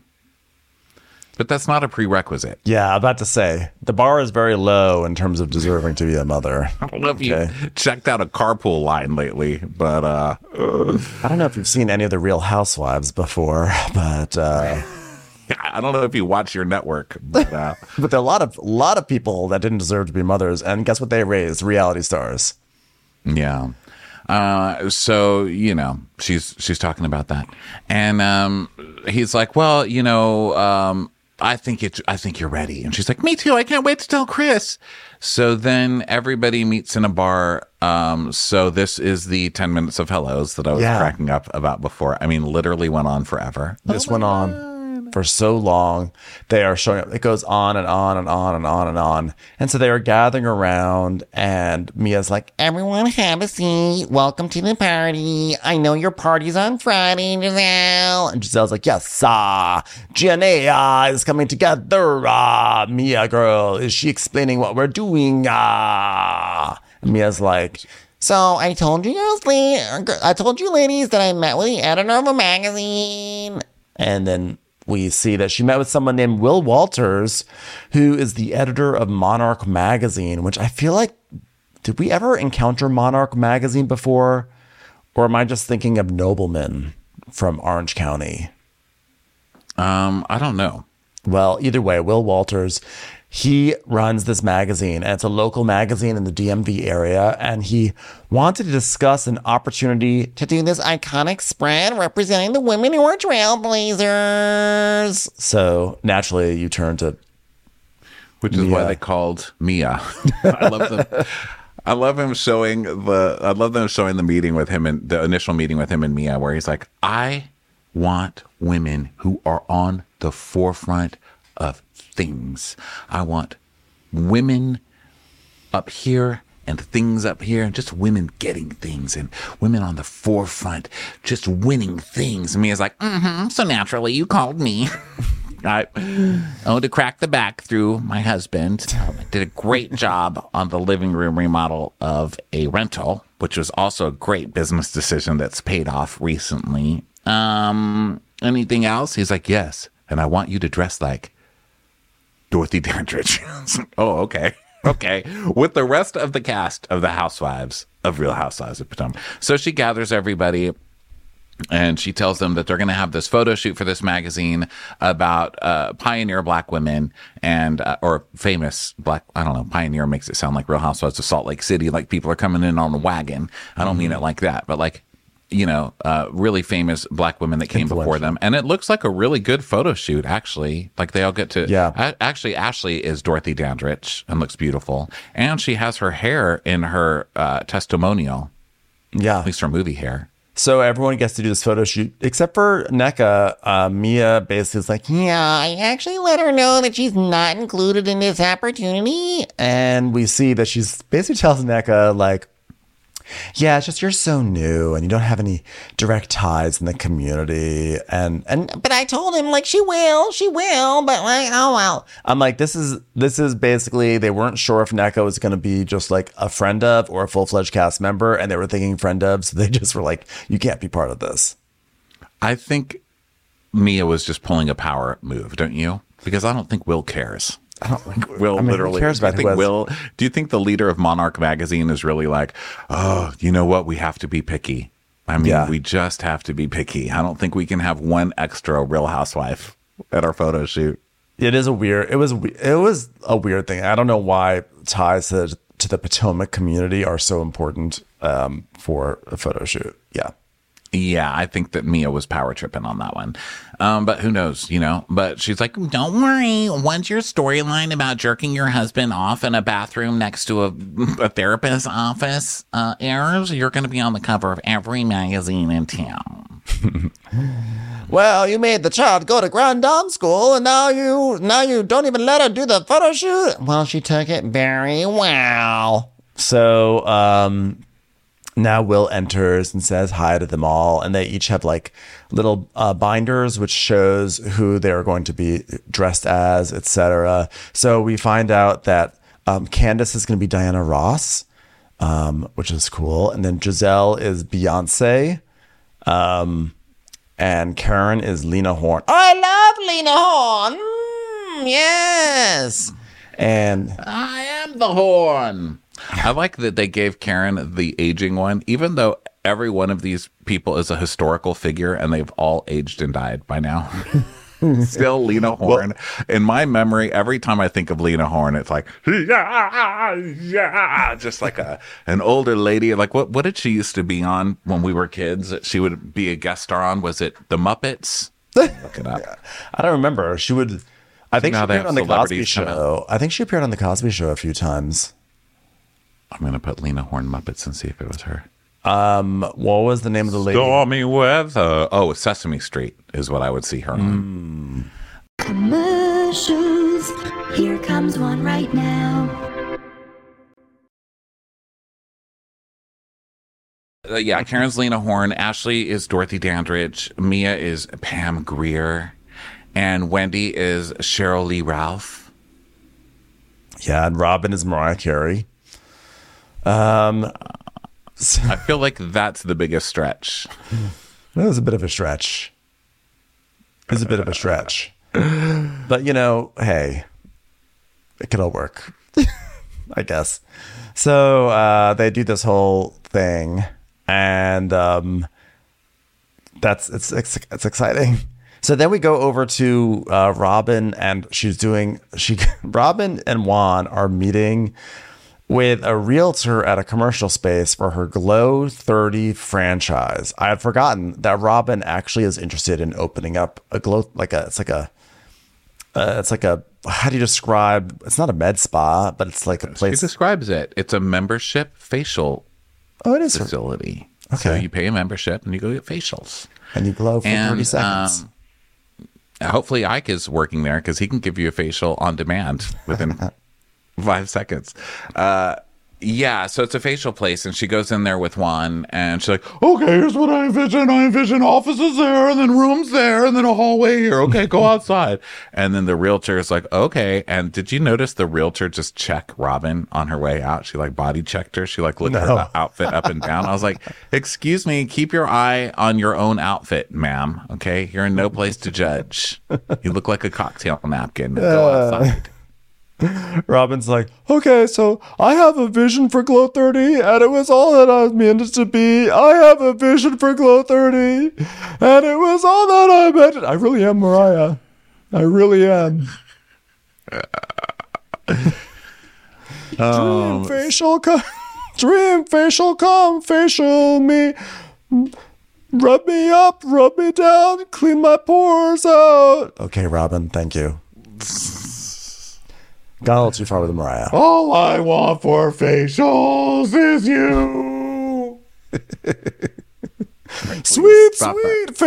but that's not a prerequisite. Yeah, I'm about to say the bar is very low in terms of deserving to be a mother. I don't know if okay. you checked out a carpool line lately, but uh, I don't know if you've seen any of the Real Housewives before, but uh, I don't know if you watch your network. But, uh, but there are a lot of lot of people that didn't deserve to be mothers, and guess what they raised? Reality stars. Yeah. Uh, so, you know, she's she's talking about that, and um, he's like, well, you know, um. I think it. I think you're ready. And she's like, me too. I can't wait to tell Chris. So then everybody meets in a bar. Um, so this is the ten minutes of hellos that I was yeah. cracking up about before. I mean, literally went on forever. This oh went on God. for so long. They are showing up. It goes on and on and on and on and on. And so they are gathering around, and Mia's like, everyone have a seat. Welcome to the party. I know your party's on Friday, Giselle. And Giselle's like, yes, ah, Gianea is coming together. Ah, Mia, girl, is she explaining what we're doing? Ah. And Mia's like, So I told you guys, la- I told you ladies that I met with the editor of a magazine. And then we see that she met with someone named Will Walters, who is the editor of Monarch Magazine, which I feel like, did we ever encounter Monarch Magazine before? Or am I just thinking of Nobleman from Orange County? Um, I don't know. Well, either way, Will Walters, he runs this magazine, and it's a local magazine in the D M V area, and he wanted to discuss an opportunity To do this iconic spread representing the women who are trailblazers. So naturally, you turn to Which is Mia. why they called Mia. I love them. I love him showing the. I love them showing the meeting with him and the initial meeting with him and Mia, where he's like, "I want women who are on the forefront of things. I want women up here and things up here, and just women getting things, and women on the forefront, just winning things." And Mia's like, "Mm-hmm. So naturally, you called me." I oh to crack the back through my husband. I did a great job on the living room remodel of a rental, which was also a great business decision that's paid off recently. Um, anything else? He's like, "Yes, and I want you to dress like Dorothy Dandridge." Oh, okay. Okay. With the rest of the cast of the Housewives of Real Housewives of Potomac. So she gathers everybody, and she tells them that they're going to have this photo shoot for this magazine about uh, pioneer black women and uh, or famous black. I don't know. Pioneer makes it sound like Real Housewives of Salt Lake City, like people are coming in on a wagon. I don't mean it like that, but like, you know, uh, really famous black women that came before them. And it looks like a really good photo shoot, actually. Like they all get to. Yeah. I, actually, Ashley is Dorothy Dandridge and looks beautiful, and she has her hair in her uh, testimonial, Yeah. at least her movie hair. So everyone gets to do this photo shoot, except for NECA. Uh, Mia basically is like, Yeah, I actually let her know that she's not included in this opportunity. and we see that she's basically tells NECA, like, yeah, it's just you're so new and you don't have any direct ties in the community. And and But I told him, like, she will, she will, but like, oh well. I'm like, this is this is basically, they weren't sure if NECA was going to be just like a friend of or a full-fledged cast member, and they were thinking friend of, so they just were like, you can't be part of this. I think Mia was just pulling a power move, don't you? Because I don't think Will cares. I don't like Will I mean, who literally. cares about I think who has- Will. Do you think the leader of Monarch Magazine is really like, oh, you know what? We have to be picky. I mean, Yeah. we just have to be picky. I don't think we can have one extra Real Housewife at our photo shoot. It is a weird. It was. It was a weird thing. I don't know why ties to to the Potomac community are so important um, for a photo shoot. Yeah. Yeah, I think that Mia was power tripping on that one. Um, but who knows, you know? But she's like, don't worry. Once your storyline about jerking your husband off in a bathroom next to a, a therapist's office uh, airs, you're going to be on the cover of every magazine in town. Well, you made the child go to Grand Dame school, and now you now you don't even let her do the photo shoot. Well, she took it very well. So um, now Will enters and says hi to them all, and they each have like little uh, binders which shows who they're going to be dressed as, et cetera. So we find out that um, Candace is going to be Diana Ross, um, which is cool, and then Giselle is Beyonce, um, and Karen is Lena Horne. I love Lena Horne. Mm, yes. And I am the horn. I like that they gave Karen the aging one, even though every one of these people is a historical figure and they've all aged and died by now. Still Lena Horne. In my memory, every time I think of Lena Horne, it's like, yeah, yeah, just like a an older lady. Like, what, what did she used to be on when we were kids that she would be a guest star on? Was it The Muppets? Look it up. I don't remember. She would. I think Now she they appeared have on the Cosby celebrities come Show. I think she appeared on the Cosby Show a few times. I'm going to put Lena Horne Muppets and see if it was her. Um, what was the name of the lady? Stormy weather. Oh, Sesame Street is what I would see her on. Commercials. Here comes one right now. Uh, yeah, Karen's Lena Horne. Ashley is Dorothy Dandridge. Mia is Pam Grier. And Wendy is Cheryl Lee Ralph. Yeah, and Robin is Mariah Carey. Um, I feel like that's the biggest stretch. That was a bit of a stretch. It was a bit of a stretch. But, you know, hey, it could all work, I guess. So uh, they do this whole thing, and um, that's it's, it's it's exciting. So then we go over to uh, Robin, and she's doing she Robin and Juan are meeting with a realtor at a commercial space for her Glow thirty franchise. I had forgotten that Robin actually is interested in opening up a Glow, like a, it's like a, uh, it's like a, how do you describe, it's not a med spa, but it's like a place. She describes it. It's a membership facial oh, it is facility. Okay. So you pay a membership and you go get facials. And you glow for and, thirty seconds. Um, hopefully Ike is working there because he can give you a facial on demand within five seconds. Uh, yeah, so it's a facial place, and she goes in there with Juan, and she's like, okay, here's what I envision. I envision offices there, and then rooms there, and then a hallway here. Okay, go outside. And then the realtor is like, okay. And did you notice the realtor just check Robin on her way out? She like body checked her. She like looked No. her outfit up and down. I was like, excuse me, keep your eye on your own outfit, ma'am. Okay, you're in no place to judge. You look like a cocktail napkin. Go outside. Robin's like, okay, so I have a vision for Glow thirty, and it was all that I meant it to be. I have a vision for Glow thirty, and it was all that I meant it. I really am Mariah. I really am. Dream facial, come, dream facial, come facial me. Rub me up, rub me down, clean my pores out. Okay, Robin, thank you. Got a little too far with Mariah. All I want for facials is you. Sweet, Stop sweet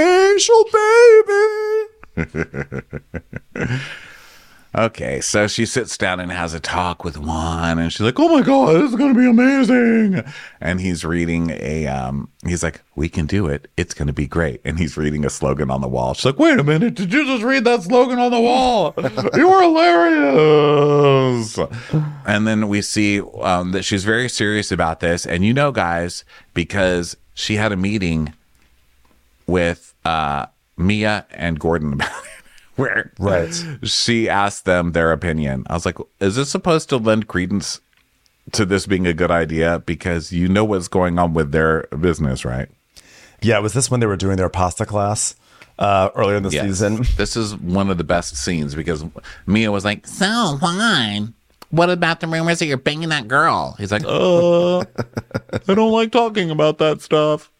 facial baby. Okay, so she sits down and has a talk with Juan, and she's like, oh my God, this is going to be amazing. And he's reading a, um, he's like, we can do it. It's going to be great. And he's reading a slogan on the wall. She's like, wait a minute. Did you just read that slogan on the wall? You're hilarious. And then we see um, that she's very serious about this. And you know, guys, because she had a meeting with uh, Mia and Gordon about it. Where Right. she asked them their opinion. I was like, is this supposed to lend credence to this being a good idea? Because you know what's going on with their business, right? Yeah, was this when they were doing their pasta class uh, earlier in the Yes. season? This is one of the best scenes because Mia was like, so Juan, what about the rumors that you're banging that girl? He's like, uh, I don't like talking about that stuff.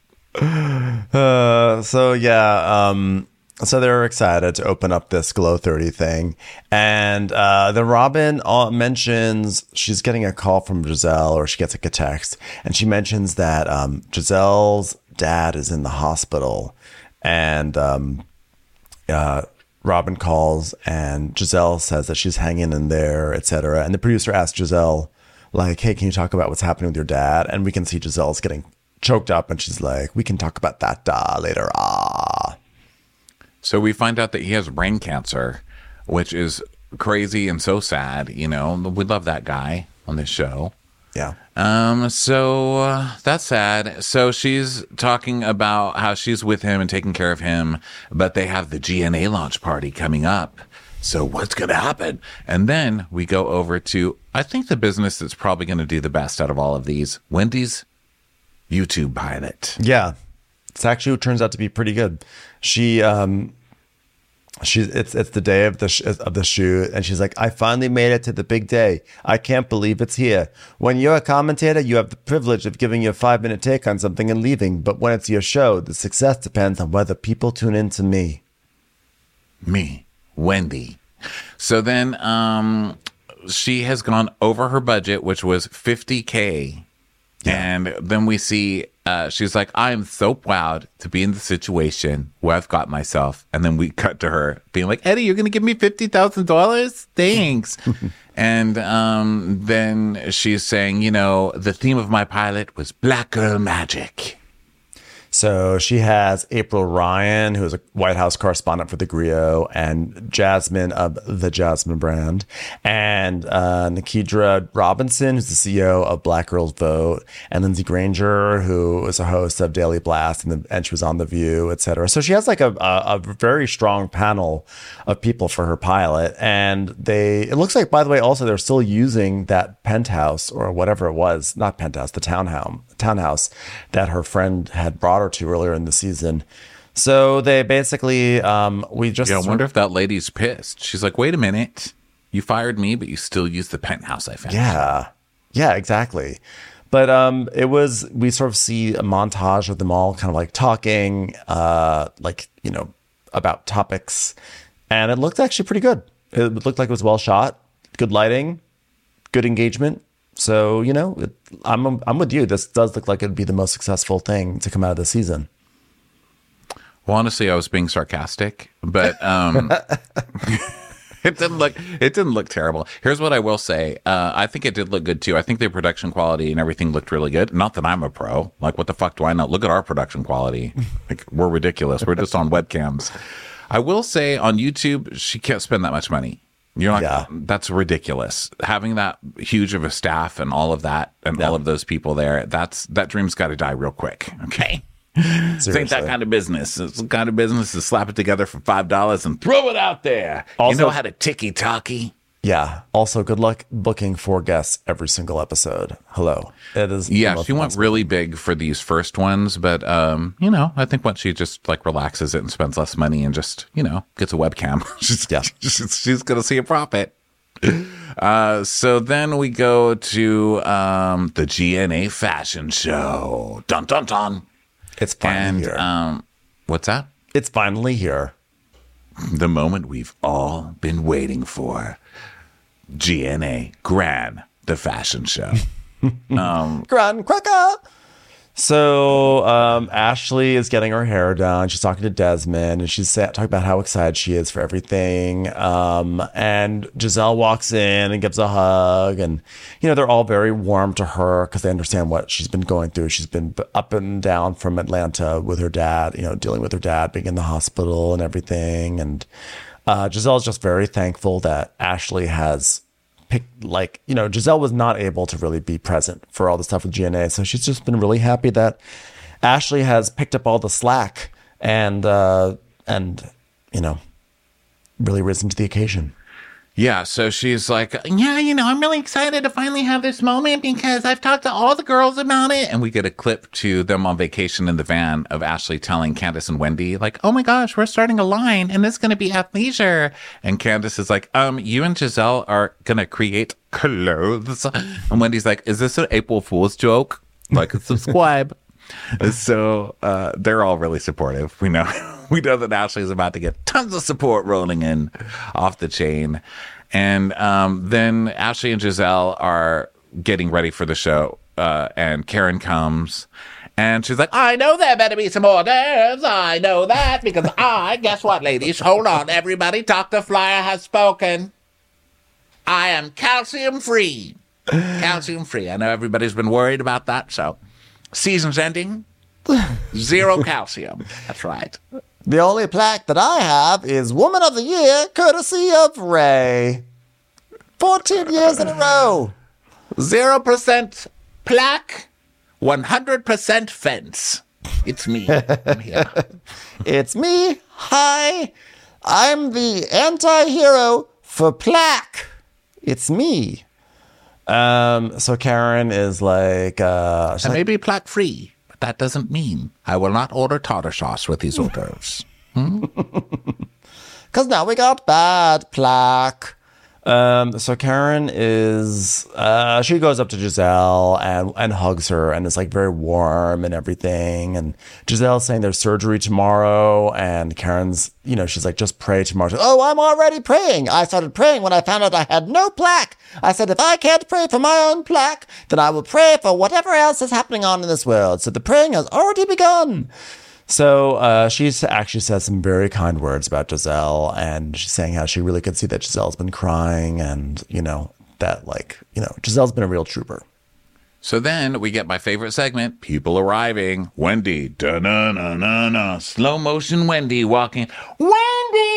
Uh, so yeah, um, so they're excited to open up this Glow thirty thing. And uh, then Robin uh, mentions she's getting a call from Giselle, or she gets like a text. And she mentions that um, Giselle's dad is in the hospital. And um, uh, Robin calls, and Giselle says that she's hanging in there, et cetera. And the producer asks Giselle, like, hey, can you talk about what's happening with your dad? And we can see Giselle's getting choked up, and she's like, we can talk about that uh, later. Ah. So we find out that he has brain cancer, which is crazy and so sad. You know, we love that guy on this show. Yeah. Um. So uh, that's sad. So she's talking about how she's with him and taking care of him, but they have the G N A launch party coming up. So what's going to happen? And then we go over to, I think, the business that's probably going to do the best out of all of these, Wendy's YouTube pilot. Yeah. It's actually, it turns out to be pretty good. She, um, she's, it's, it's the day of the, sh- of the shoot. And she's like, I finally made it to the big day. I can't believe it's here. When you're a commentator, you have the privilege of giving your five minute take on something and leaving. But when it's your show, the success depends on whether people tune in to me. Me, Wendy. So then, um, she has gone over her budget, which was fifty K. Yeah. And then we see, uh, she's like, I am so proud to be in the situation where I've got myself. And then we cut to her being like, Eddie, you're going to give me fifty thousand dollars? Thanks. And um, then she's saying, you know, the theme of my pilot was Black Girl Magic. So she has April Ryan, who is a White House correspondent for the Griot, and Jasmine of the Jasmine brand, and uh, Nikidra Robinson, who's the C E O of Black Girls Vote, and Lindsay Granger, who is a host of Daily Blast, and, the, and she was on The View, et cetera. So she has like a, a, a very strong panel of people for her pilot. And they, it looks like, by the way, also they're still using that penthouse or whatever it was, not penthouse, the townhouse, townhouse that her friend had brought her to earlier in the season. So they basically, um, we just. Yeah, I wonder if that lady's pissed. She's like, wait a minute. You fired me, but you still use the penthouse I found. Yeah. Yeah, exactly. But um, it was, we sort of see a montage of them all kind of like talking, uh, like, you know, about topics. And it looked actually pretty good. It looked like it was well shot, good lighting, good engagement. So, you know, it, I'm I'm with you. This does look like it would be the most successful thing to come out of the season. Well, honestly, I was being sarcastic, but um, it didn't look it didn't look terrible. Here's what I will say: uh, I think it did look good too. I think the production quality and everything looked really good. Not that I'm a pro. Like, what the fuck do I know? Look at our production quality. Like, we're ridiculous. We're just on webcams. I will say on YouTube, she can't spend that much money. You're not. Yeah. That's ridiculous. Having that huge of a staff and all of that and Yeah. all of those people there. That's that dream's got to die real quick. Okay. This ain't that kind of business. It's the kind of business to slap it together for five dollars and throw it out there. Also- you know how to ticky-tacky? Yeah. Also, good luck booking four guests every single episode. Hello. It is. Yeah, the most she went possible. really big for these first ones, but um, you know, I think once she just like relaxes it and spends less money and just, you know, gets a webcam, she's Yeah. she's, she's gonna see a profit. Uh, so then we go to um the G N A fashion show. Dun dun dun. It's finally And here. um, what's that? It's finally here. The moment we've all been waiting for. G N A Gran, the fashion show. Grand Cracker. So um, Ashley is getting her hair done. She's talking to Desmond, and she's sa- talking about how excited she is for everything. Um, and Giselle walks in and gives a hug, and you know they're all very warm to her because they understand what she's been going through. She's been b- up and down from Atlanta with her dad, you know, dealing with her dad being in the hospital and everything. And uh, Giselle's just very thankful that Ashley has picked, like, you know, Giselle was not able to really be present for all the stuff with G N A. So she's just been really happy that Ashley has picked up all the slack and, uh, and, you know, really risen to the occasion. Yeah, so she's like, yeah, you know, I'm really excited to finally have this moment because I've talked to all the girls about it. And we get a clip to them on vacation in the van of Ashley telling Candace and Wendy, like, oh my gosh, we're starting a line and it's going to be athleisure. And Candace is like, um, you and Giselle are going to create clothes. And Wendy's like, is this an April Fool's joke? Like, subscribe. So uh, they're all really supportive. We know we know that Ashley's about to get tons of support rolling in off the chain. And um, then Ashley and Giselle are getting ready for the show. Uh, and Karen comes and she's like, I know there better be some orders. I know that because I, guess what, ladies? Hold on, everybody. Doctor Flyer has spoken. I am calcium free. Calcium free. I know everybody's been worried about that. So season's ending. Zero calcium. That's right. The only plaque that I have is Woman of the Year, courtesy of Ray. fourteen years in a row. Zero percent plaque, one hundred percent fence. It's me. I'm here. It's me. Hi. I'm the anti-hero for plaque. It's me. Um, so Karen is like, uh, she's I like, may be plaque free, but that doesn't mean I will not order tartar sauce with these hors d'oeuvres. because now we got bad plaque. Um, so Karen is, uh, she goes up to Giselle and, and hugs her and is like very warm and everything. And Giselle's saying there's surgery tomorrow. And Karen's, you know, she's like, just pray tomorrow. She's, oh, I'm already praying. I started praying when I found out I had no plaque. I said, if I can't pray for my own plaque, then I will pray for whatever else is happening on in this world. So the praying has already begun. So uh, she actually says some very kind words about Giselle, and she's saying how she really could see that Giselle's been crying, and, you know, that, like, you know, Giselle's been a real trooper. So then we get my favorite segment, people arriving. Wendy, da-na-na-na-na, slow motion Wendy walking. Wendy,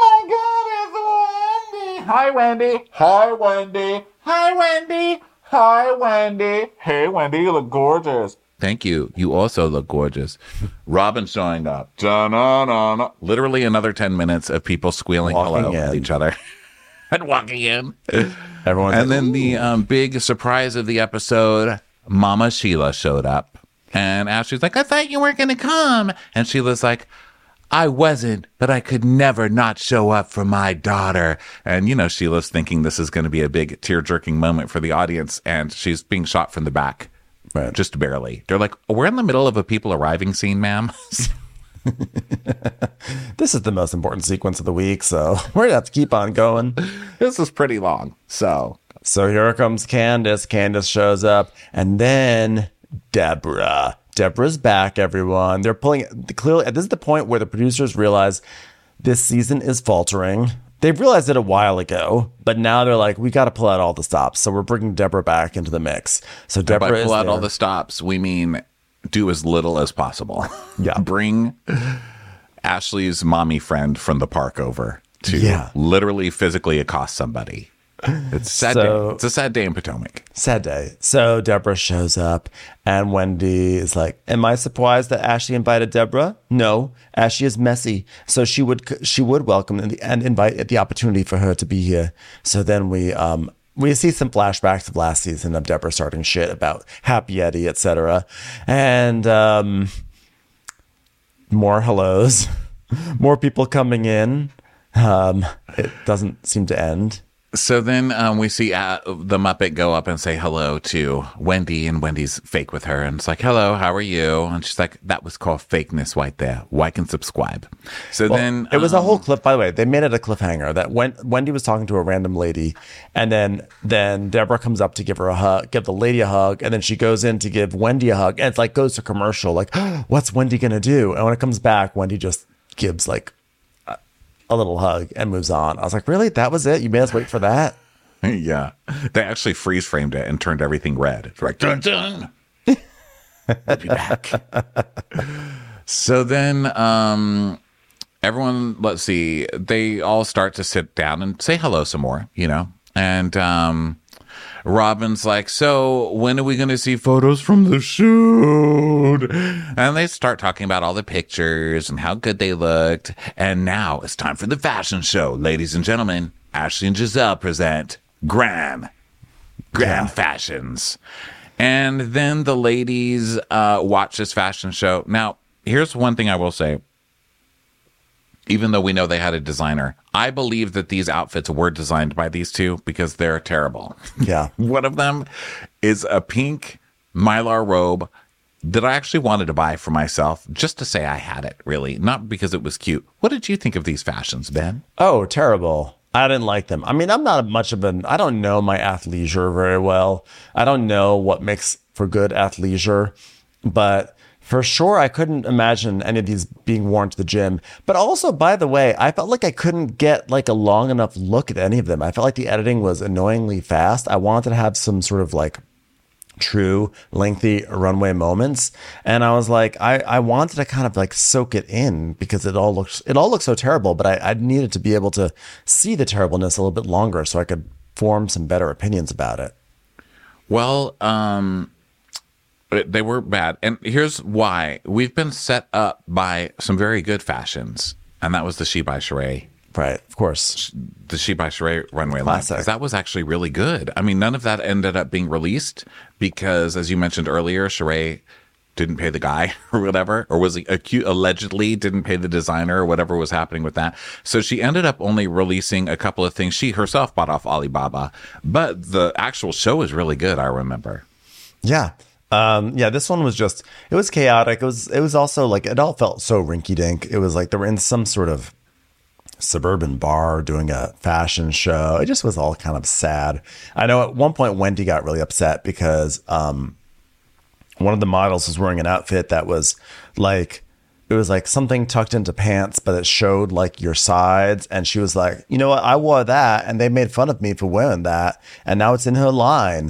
oh my God, it's Wendy. Hi, Wendy. Hi, Wendy. Hi, Wendy. Hi, Wendy. Hey, Wendy, you look gorgeous. Thank you. You also look gorgeous. Robin showing up. Da-na-na-na. Literally another ten minutes of people squealing Walking hello in. with each other. And walking in. Everyone's And like, then the um, big surprise of the episode, Mama Sheila showed up. And Ashley's like, I thought you weren't going to come. And Sheila's like, I wasn't, but I could never not show up for my daughter. And, you know, Sheila's thinking this is going to be a big tear-jerking moment for the audience. And she's being shot from the back. Right. Just barely. They're like, we're in the middle of a people arriving scene, ma'am. this is the most important sequence of the week, so we're gonna have to keep on going. This is pretty long. So, so here comes Candace. Candace shows up, and then Deborah. Deborah's back, everyone. They're pulling clearly. This is the point where the producers realize this season is faltering. They've realized it a while ago, but now they're like, we got to pull out all the stops. So we're bringing Deborah back into the mix. So Deborah by is pull out there. all the stops, we mean do as little as possible. Yeah. Bring Ashley's mommy friend from the park over to Yeah. literally physically accost somebody. It's a sad So- day. It's a sad day in Potomac. Sad day. So Deborah shows up, and Wendy is like, am I surprised that Ashley invited Deborah? No, Ashley is messy. So she would she would welcome and, and invite the opportunity for her to be here. So then we um we see some flashbacks of last season of Deborah starting shit about Happy Eddie, et cetera. And um more hellos, more people coming in. Um, it doesn't seem to end. So then um, we see uh, the Muppet go up and say hello to Wendy, and Wendy's fake with her. And it's like, hello, how are you? And she's like, that was called fakeness right there. Like and subscribe. So Well, then it was a um, whole clip, by the way. They made it a cliffhanger that when Wendy was talking to a random lady, and then then Deborah comes up to give her a hug, give the lady a hug, and then she goes in to give Wendy a hug, and it's like goes to commercial, like, what's Wendy gonna do? And when it comes back, Wendy just gives like a, a little hug and moves on. I was like, really? That was it? You made us wait for that? Yeah. They actually freeze framed it and turned everything red. It's like, dun dun. I'll be back. So then um, everyone, let's see, they all start to sit down and say hello some more, you know? And um, Robin's like, so when are we going to see photos from the shoot? And they start talking about all the pictures and how good they looked. And now it's time for the fashion show. Ladies and gentlemen, Ashley and Giselle present Grand, Grand Yeah. Fashions. And then the ladies uh, watch this fashion show. Now, here's one thing I will say. Even though we know they had a designer, I believe that these outfits were designed by these two because they're terrible. Yeah. One of them is a pink Mylar robe that I actually wanted to buy for myself just to say I had it, really, not because it was cute. What did you think of these fashions, Ben? Oh, terrible. I didn't like them. I mean, I'm not much of an, I don't know my athleisure very well. I don't know what makes for good athleisure, but for sure, I couldn't imagine any of these being worn to the gym. But also, by the way, I felt like I couldn't get like a long enough look at any of them. I felt like the editing was annoyingly fast. I wanted to have some sort of like true lengthy runway moments, and I was like, I, I wanted to kind of like soak it in because it all looks it all looks so terrible, but I, I needed to be able to see the terribleness a little bit longer so I could form some better opinions about it. Well, um, they were bad. And here's why. We've been set up by some very good fashions, and that was the She by Sheree. Right, of course. The She by Sheree runway line. Classic. 'Cause that was actually really good. I mean, none of that ended up being released because, as you mentioned earlier, Sheree didn't pay the guy or whatever, or was acute allegedly didn't pay the designer or whatever was happening with that. So she ended up only releasing a couple of things she herself bought off Alibaba, but the actual show was really good. I remember. Yeah. Um, yeah, this one was just, it was chaotic. It was, it was also like, it all felt so rinky dink. It was like they were in some sort of suburban bar doing a fashion show. It just was all kind of sad. I know at one point Wendy got really upset because um, one of the models was wearing an outfit that was like, it was like something tucked into pants, but it showed like your sides. And she was like, you know what? I wore that and they made fun of me for wearing that. And now it's in her line.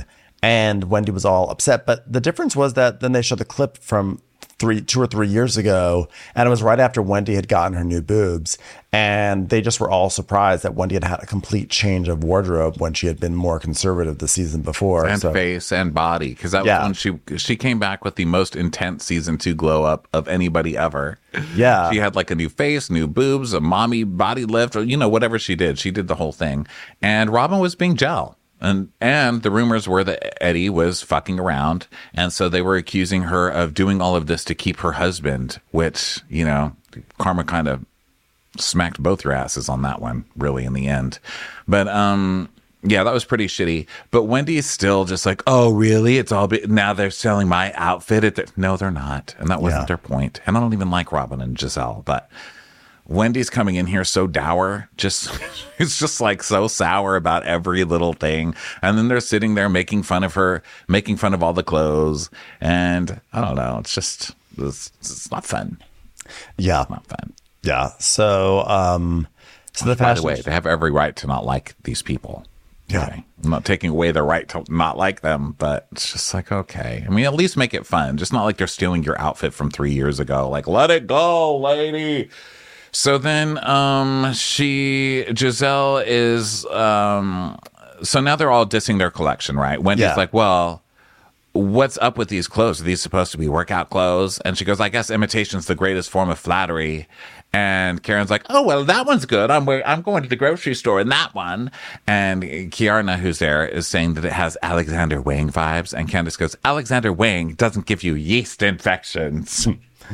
And Wendy was all upset. But the difference was that then they showed the clip from three, two or three years ago. And it was right after Wendy had gotten her new boobs. And they just were all surprised that Wendy had had a complete change of wardrobe when she had been more conservative the season before. And so, face and body. Because that was Yeah. when she she came back with the most intense season two glow up of anybody ever. Yeah. She had like a new face, new boobs, a mommy body lift, or, you know, whatever she did. She did the whole thing. And Robin was being gel. And and the rumors were that Eddie was fucking around. And so they were accusing her of doing all of this to keep her husband, which, you know, karma kind of smacked both your asses on that one, really, in the end. But, um, yeah, that was pretty shitty. But Wendy is still just like, oh, really? It's all be- now they're selling my outfit. At the-. No, they're not. And that wasn't Yeah. their point. And I don't even like Robin and Giselle, but Wendy's coming in here so dour, just it's just like so sour about every little thing. And then they're sitting there making fun of her, making fun of all the clothes. And I don't know, it's just it's, it's not fun. yeah. Not fun. Yeah. So, um, so the By fashion the way, they have every right to not like these people. Yeah. Okay? I'm not taking away their right to not like them, but it's just like, okay. I mean, at least make it fun. Just not like they're stealing your outfit from three years ago. Like, let it go, lady. So then um, she, Giselle is, um, so now they're all dissing their collection, right? Wendy's Yeah. like, well, what's up with these clothes? Are these supposed to be workout clothes? And she goes, I guess imitation's the greatest form of flattery. And Karen's like, oh, well, that one's good. I'm I'm going to the grocery store in that one. And Kiarna, who's there, is saying that it has Alexander Wang vibes. And Candace goes, Alexander Wang doesn't give you yeast infections.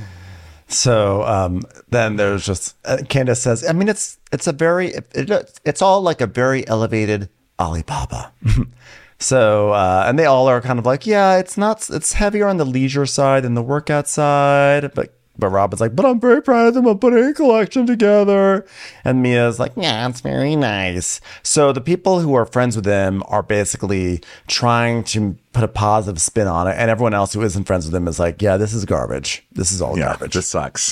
So um, then there's just uh, Candace says, I mean, it's it's a very it, it, it's all like a very elevated Alibaba. So uh, and they all are kind of like, yeah, it's not it's heavier on the leisure side than the workout side, but but Robin's like, but I'm very proud of them. I'm putting a collection together, and Mia's like, yeah, it's very nice. So the people who are friends with them are basically trying to put a positive spin on it, and everyone else who isn't friends with them is like, yeah, this is garbage. This is all Yeah, garbage. this sucks.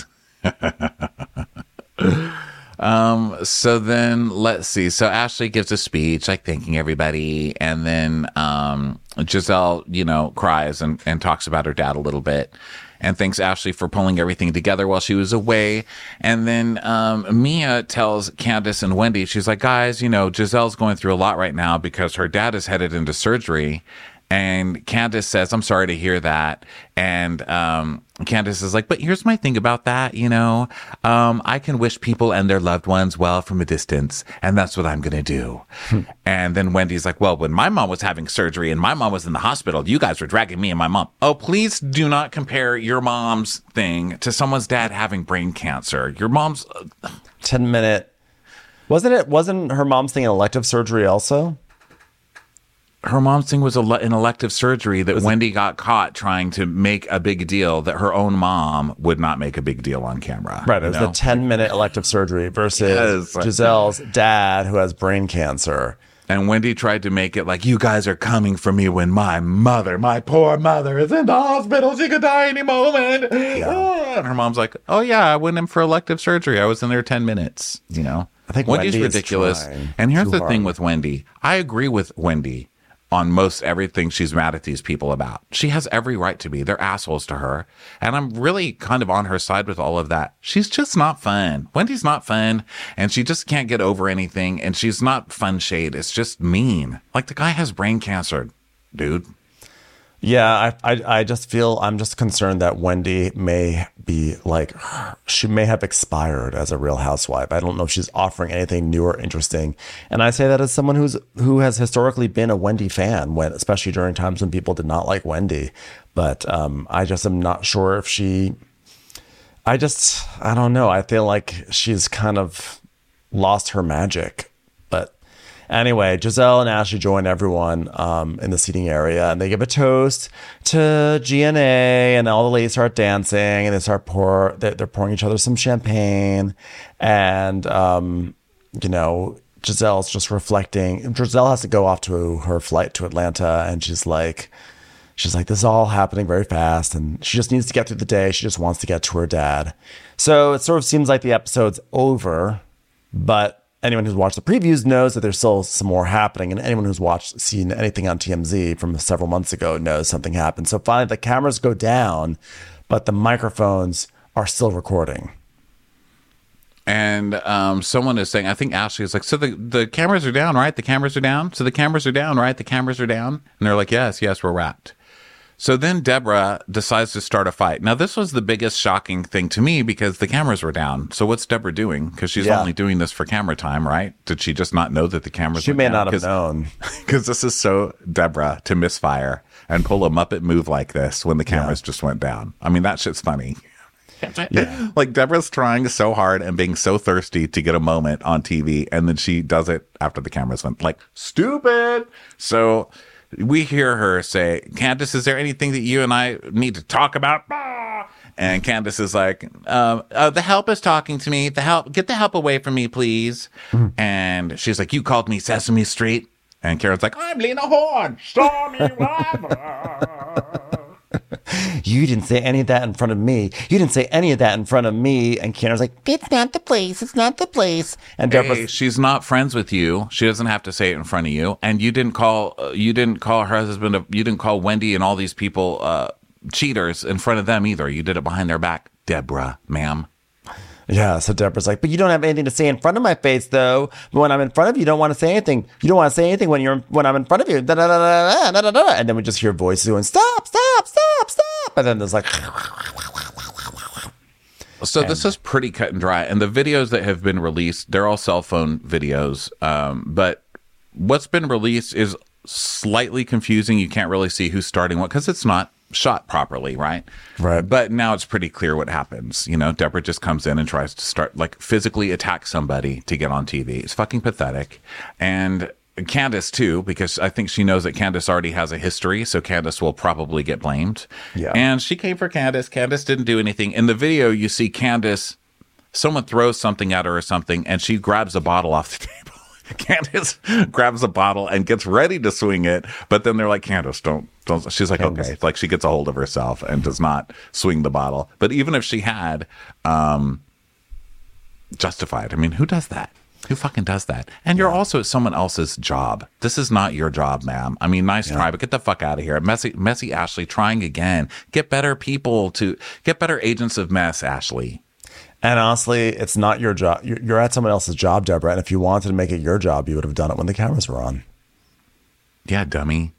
um, so then let's see. So Ashley gives a speech, like thanking everybody, and then um, Giselle, you know, cries and, and talks about her dad a little bit. And thanks Ashley for pulling everything together while she was away. And then um, Mia tells Candace and Wendy, she's like, guys, you know, Giselle's going through a lot right now because her dad is headed into surgery. And Candace says, I'm sorry to hear that. And um, Candace is like, but here's my thing about that, you know, um, I can wish people and their loved ones well from a distance. And that's what I'm going to do. And then Wendy's like, well, when my mom was having surgery and my mom was in the hospital, you guys were dragging me and my mom. Oh, please do not compare your mom's thing to someone's dad having brain cancer. Your mom's... Uh, ten minute. Wasn't it? Wasn't her mom's thing an elective surgery also? Her mom's thing was a, an elective surgery that Was Wendy got caught trying to make a big deal that her own mom would not make a big deal on camera. Right. It you was know? the ten minute elective surgery versus Yes. Giselle's dad who has brain cancer. And Wendy tried to make it like, you guys are coming for me when my mother, my poor mother, is in the hospital. She could die any moment. Ah, and her mom's like, oh, yeah, I went in for elective surgery. I was in there ten minutes, you know. I think Wendy's Wendy is ridiculous. trying And here's too the hard. thing with Wendy. I agree with Wendy on most everything she's mad at these people about. She has every right to be. They're assholes to her. And I'm really kind of on her side with all of that. She's just not fun. Wendy's not fun. And she just can't get over anything. And she's not fun shade. It's just mean. Like the guy has brain cancer, dude. Yeah, I, I I just feel I'm just concerned that Wendy may be like she may have expired as a Real Housewife. I don't know if she's offering anything new or interesting. And I say that as someone who's who has historically been a Wendy fan, when especially during times when people did not like Wendy. But um, I just am not sure if she. I just I don't know. I feel like she's kind of lost her magic, but. Anyway, Giselle and Ashley join everyone um, in the seating area, and they give a toast to G N A, and all the ladies start dancing, and they start pour. They're, they're pouring each other some champagne, and um, you know, Giselle's just reflecting. Giselle has to go off to her flight to Atlanta, and she's like, she's like, this is all happening very fast, and she just needs to get through the day. She just wants to get to her dad. So it sort of seems like the episode's over, but anyone who's watched the previews knows that there's still some more happening. And anyone who's watched, seen anything on T M Z from several months ago knows something happened. So finally the cameras go down, but the microphones are still recording. And um, someone is saying, I think Ashley is like, so the, the cameras are down, right? The cameras are down. So the cameras are down, right? The cameras are down. And they're like, yes, yes, we're wrapped. So then Deborah decides to start a fight. Now, this was the biggest shocking thing to me because the cameras were down. So what's Deborah doing? Because she's Yeah. only doing this for camera time, right? Did she just not know that the cameras She were may down? not have known. Because this is so Deborah to misfire and pull a Muppet move like this when the cameras Yeah. just went down. I mean, that shit's funny. Yeah. Like Deborah's trying so hard and being so thirsty to get a moment on T V, and then she does it after the cameras went like stupid. So we hear her say, Candace, is there anything that you and I need to talk about? And Candace is like, uh, uh, the help is talking to me. The help, get the help away from me, please. Mm. And she's like, you called me Sesame Street. And Karen's like, I'm Lena Horne, Stormy Weather. You didn't say any of that in front of me. You didn't say any of that in front of me. And Karen's like, It's not the place. It's not the place. and Hey, Deborah's, she's not friends with you. She doesn't have to say it in front of you. And you didn't call. Uh, you didn't call her husband. A, you didn't call Wendy and all these people uh, cheaters in front of them either. You did it behind their back, Deborah, ma'am. yeah. So Deborah's like, but you don't have anything to say in front of my face, though. But when I'm in front of you, you don't want to say anything. You don't want to say anything when you're when I'm in front of you. Da, da, da, da, da, da, da. And then we just hear voices going, stop, stop, stop, stop. And then there's like, So this is pretty cut and dry. And the videos that have been released, they're all cell phone videos. Um, but what's been released is slightly confusing. You can't really see who's starting what because it's not shot properly, right? Right. But now it's pretty clear what happens. You know, Deborah just comes in and tries to start, like, physically attack somebody to get on T V. It's fucking pathetic. And Candace, too, because I think she knows that Candace already has a history, so Candace will probably get blamed. Yeah. And she came for Candace. Candace didn't do anything. In the video, you see Candace, someone throws something at her or something, and she grabs a bottle off the table. Candace grabs a bottle and gets ready to swing it, but then they're like, Candace, don't, don't. She's like, Candace. okay. Like, she gets a hold of herself and does not swing the bottle. But even if she had, um, justified. I mean, who does that? Who fucking does that? And you're also at someone else's job. This is not your job, ma'am. I mean, nice try, but get the fuck out of here. Messy, messy Ashley trying again. Get better people to get better agents of mess, Ashley. and honestly, it's not your job. You're, you're at someone else's job, Deborah. And if you wanted to make it your job, you would have done it when the cameras were on. Yeah, dummy.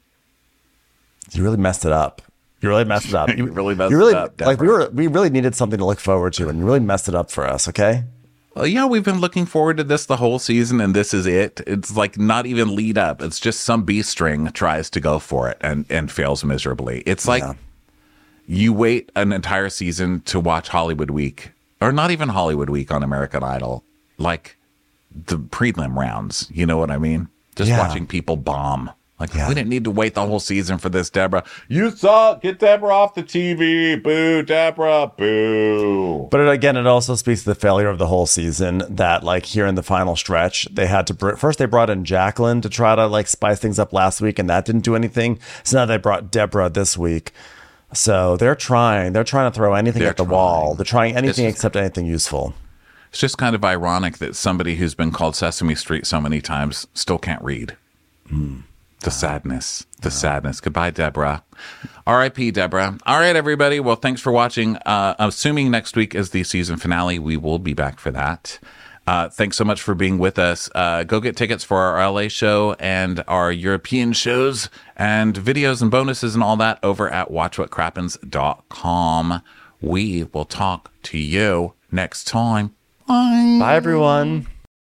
You really messed it up. You really messed it up. You really messed you really, it up, like we Deborah. were, we really needed something to look forward to, and you really messed it up for us. Okay. Well, yeah, we've been looking forward to this the whole season, and this is it. It's like not even lead up. It's just some B string tries to go for it and, and fails miserably. It's like Yeah. you wait an entire season to watch Hollywood Week, or not even Hollywood Week on American Idol, like the prelim rounds. You know what I mean? Just Yeah. watching people bomb. Like, Yeah. we didn't need to wait the whole season for this, Deborah. You suck. Get Deborah off the T V. Boo, Deborah. Boo. But it, again, it also speaks to the failure of the whole season that, like, here in the final stretch, they had to br- first they brought in Jacqueline to try to like spice things up last week, and that didn't do anything. So now they brought Deborah this week. So they're trying. They're trying to throw anything They're at the trying. wall. They're trying anything This is- except anything useful. It's just kind of ironic that somebody who's been called Sesame Street so many times still can't read. Hmm. The sadness. The sadness. Goodbye, Deborah. R I P, Deborah. All right, everybody. Well, thanks for watching. Uh, assuming next week is the season finale, we will be back for that. Uh, thanks so much for being with us. Uh, go get tickets for our L A show and our European shows and videos and bonuses and all that over at watch what crappens dot com. We will talk to you next time. Bye. Bye, everyone.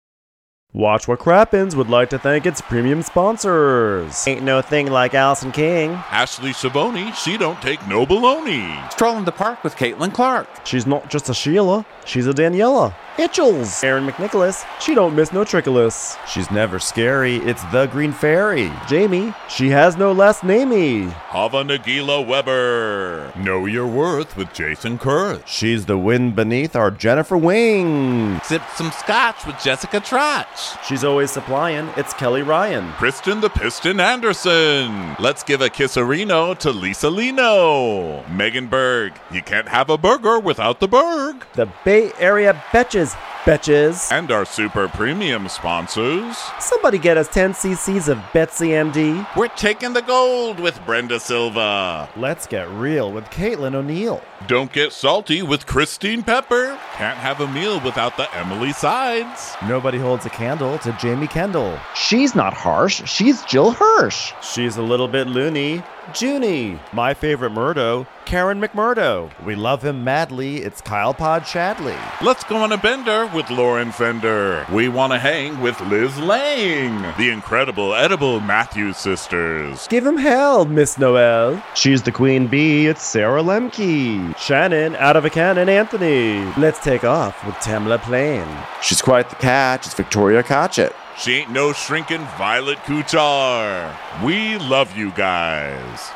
Watch What Crappens would like to thank its premium sponsors. Ain't no thing like Allison King. Ashley Savoni, she don't take no baloney. Stroll in the park with Caitlin Clark. She's not just a Sheila, she's a Daniela. Itchels. Aaron McNicholas, she don't miss no trickolas. She's never scary, it's the Green Fairy. Jamie, she has no last namey. Hava Nagila Weber. Know your worth with Jason Kurth. She's the wind beneath our Jennifer Wing. Sip some scotch with Jessica Trotch. She's always supplying, it's Kelly Ryan. Kristen the Piston Anderson. Let's give a kisserino to Lisa Lino. Megan Berg. You can't have a burger without the Berg. The Bay Area Betches, Betches. And our super premium sponsors. Somebody get us ten cc's of Betsy M D. We're taking the gold with Brenda Silva. Let's get real with Caitlin O'Neill. Don't get salty with Christine Pepper. Can't have a meal without the Emily Sides. Nobody holds a candle to Jamie Kendall. She's not harsh. She's Jill Hirsch. She's a little bit loony. Junie. My favorite Murdo, Karen McMurdo. We love him madly. It's Kyle Pod Shadley. Let's go on a bender with Lauren Fender. We want to hang with Liz Lang. The incredible edible Matthews sisters. Give him hell, Miss Noel. She's the queen bee. It's Sarah Lemke. Shannon, out of a cannon, Anthony. Let's take off with Tamla Plain. She's quite the catch. It's Victoria Cotchett. She ain't no shrinking Violet Kuchar. We love you guys.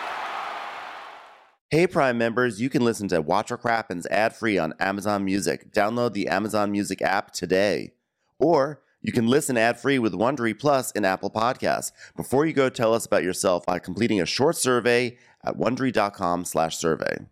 Hey, Prime members, you can listen to Watch What Crappens ad-free on Amazon Music. Download the Amazon Music app today. Or you can listen ad-free with Wondery Plus in Apple Podcasts. Before you go, tell us about yourself by completing a short survey at wondery.com slash survey.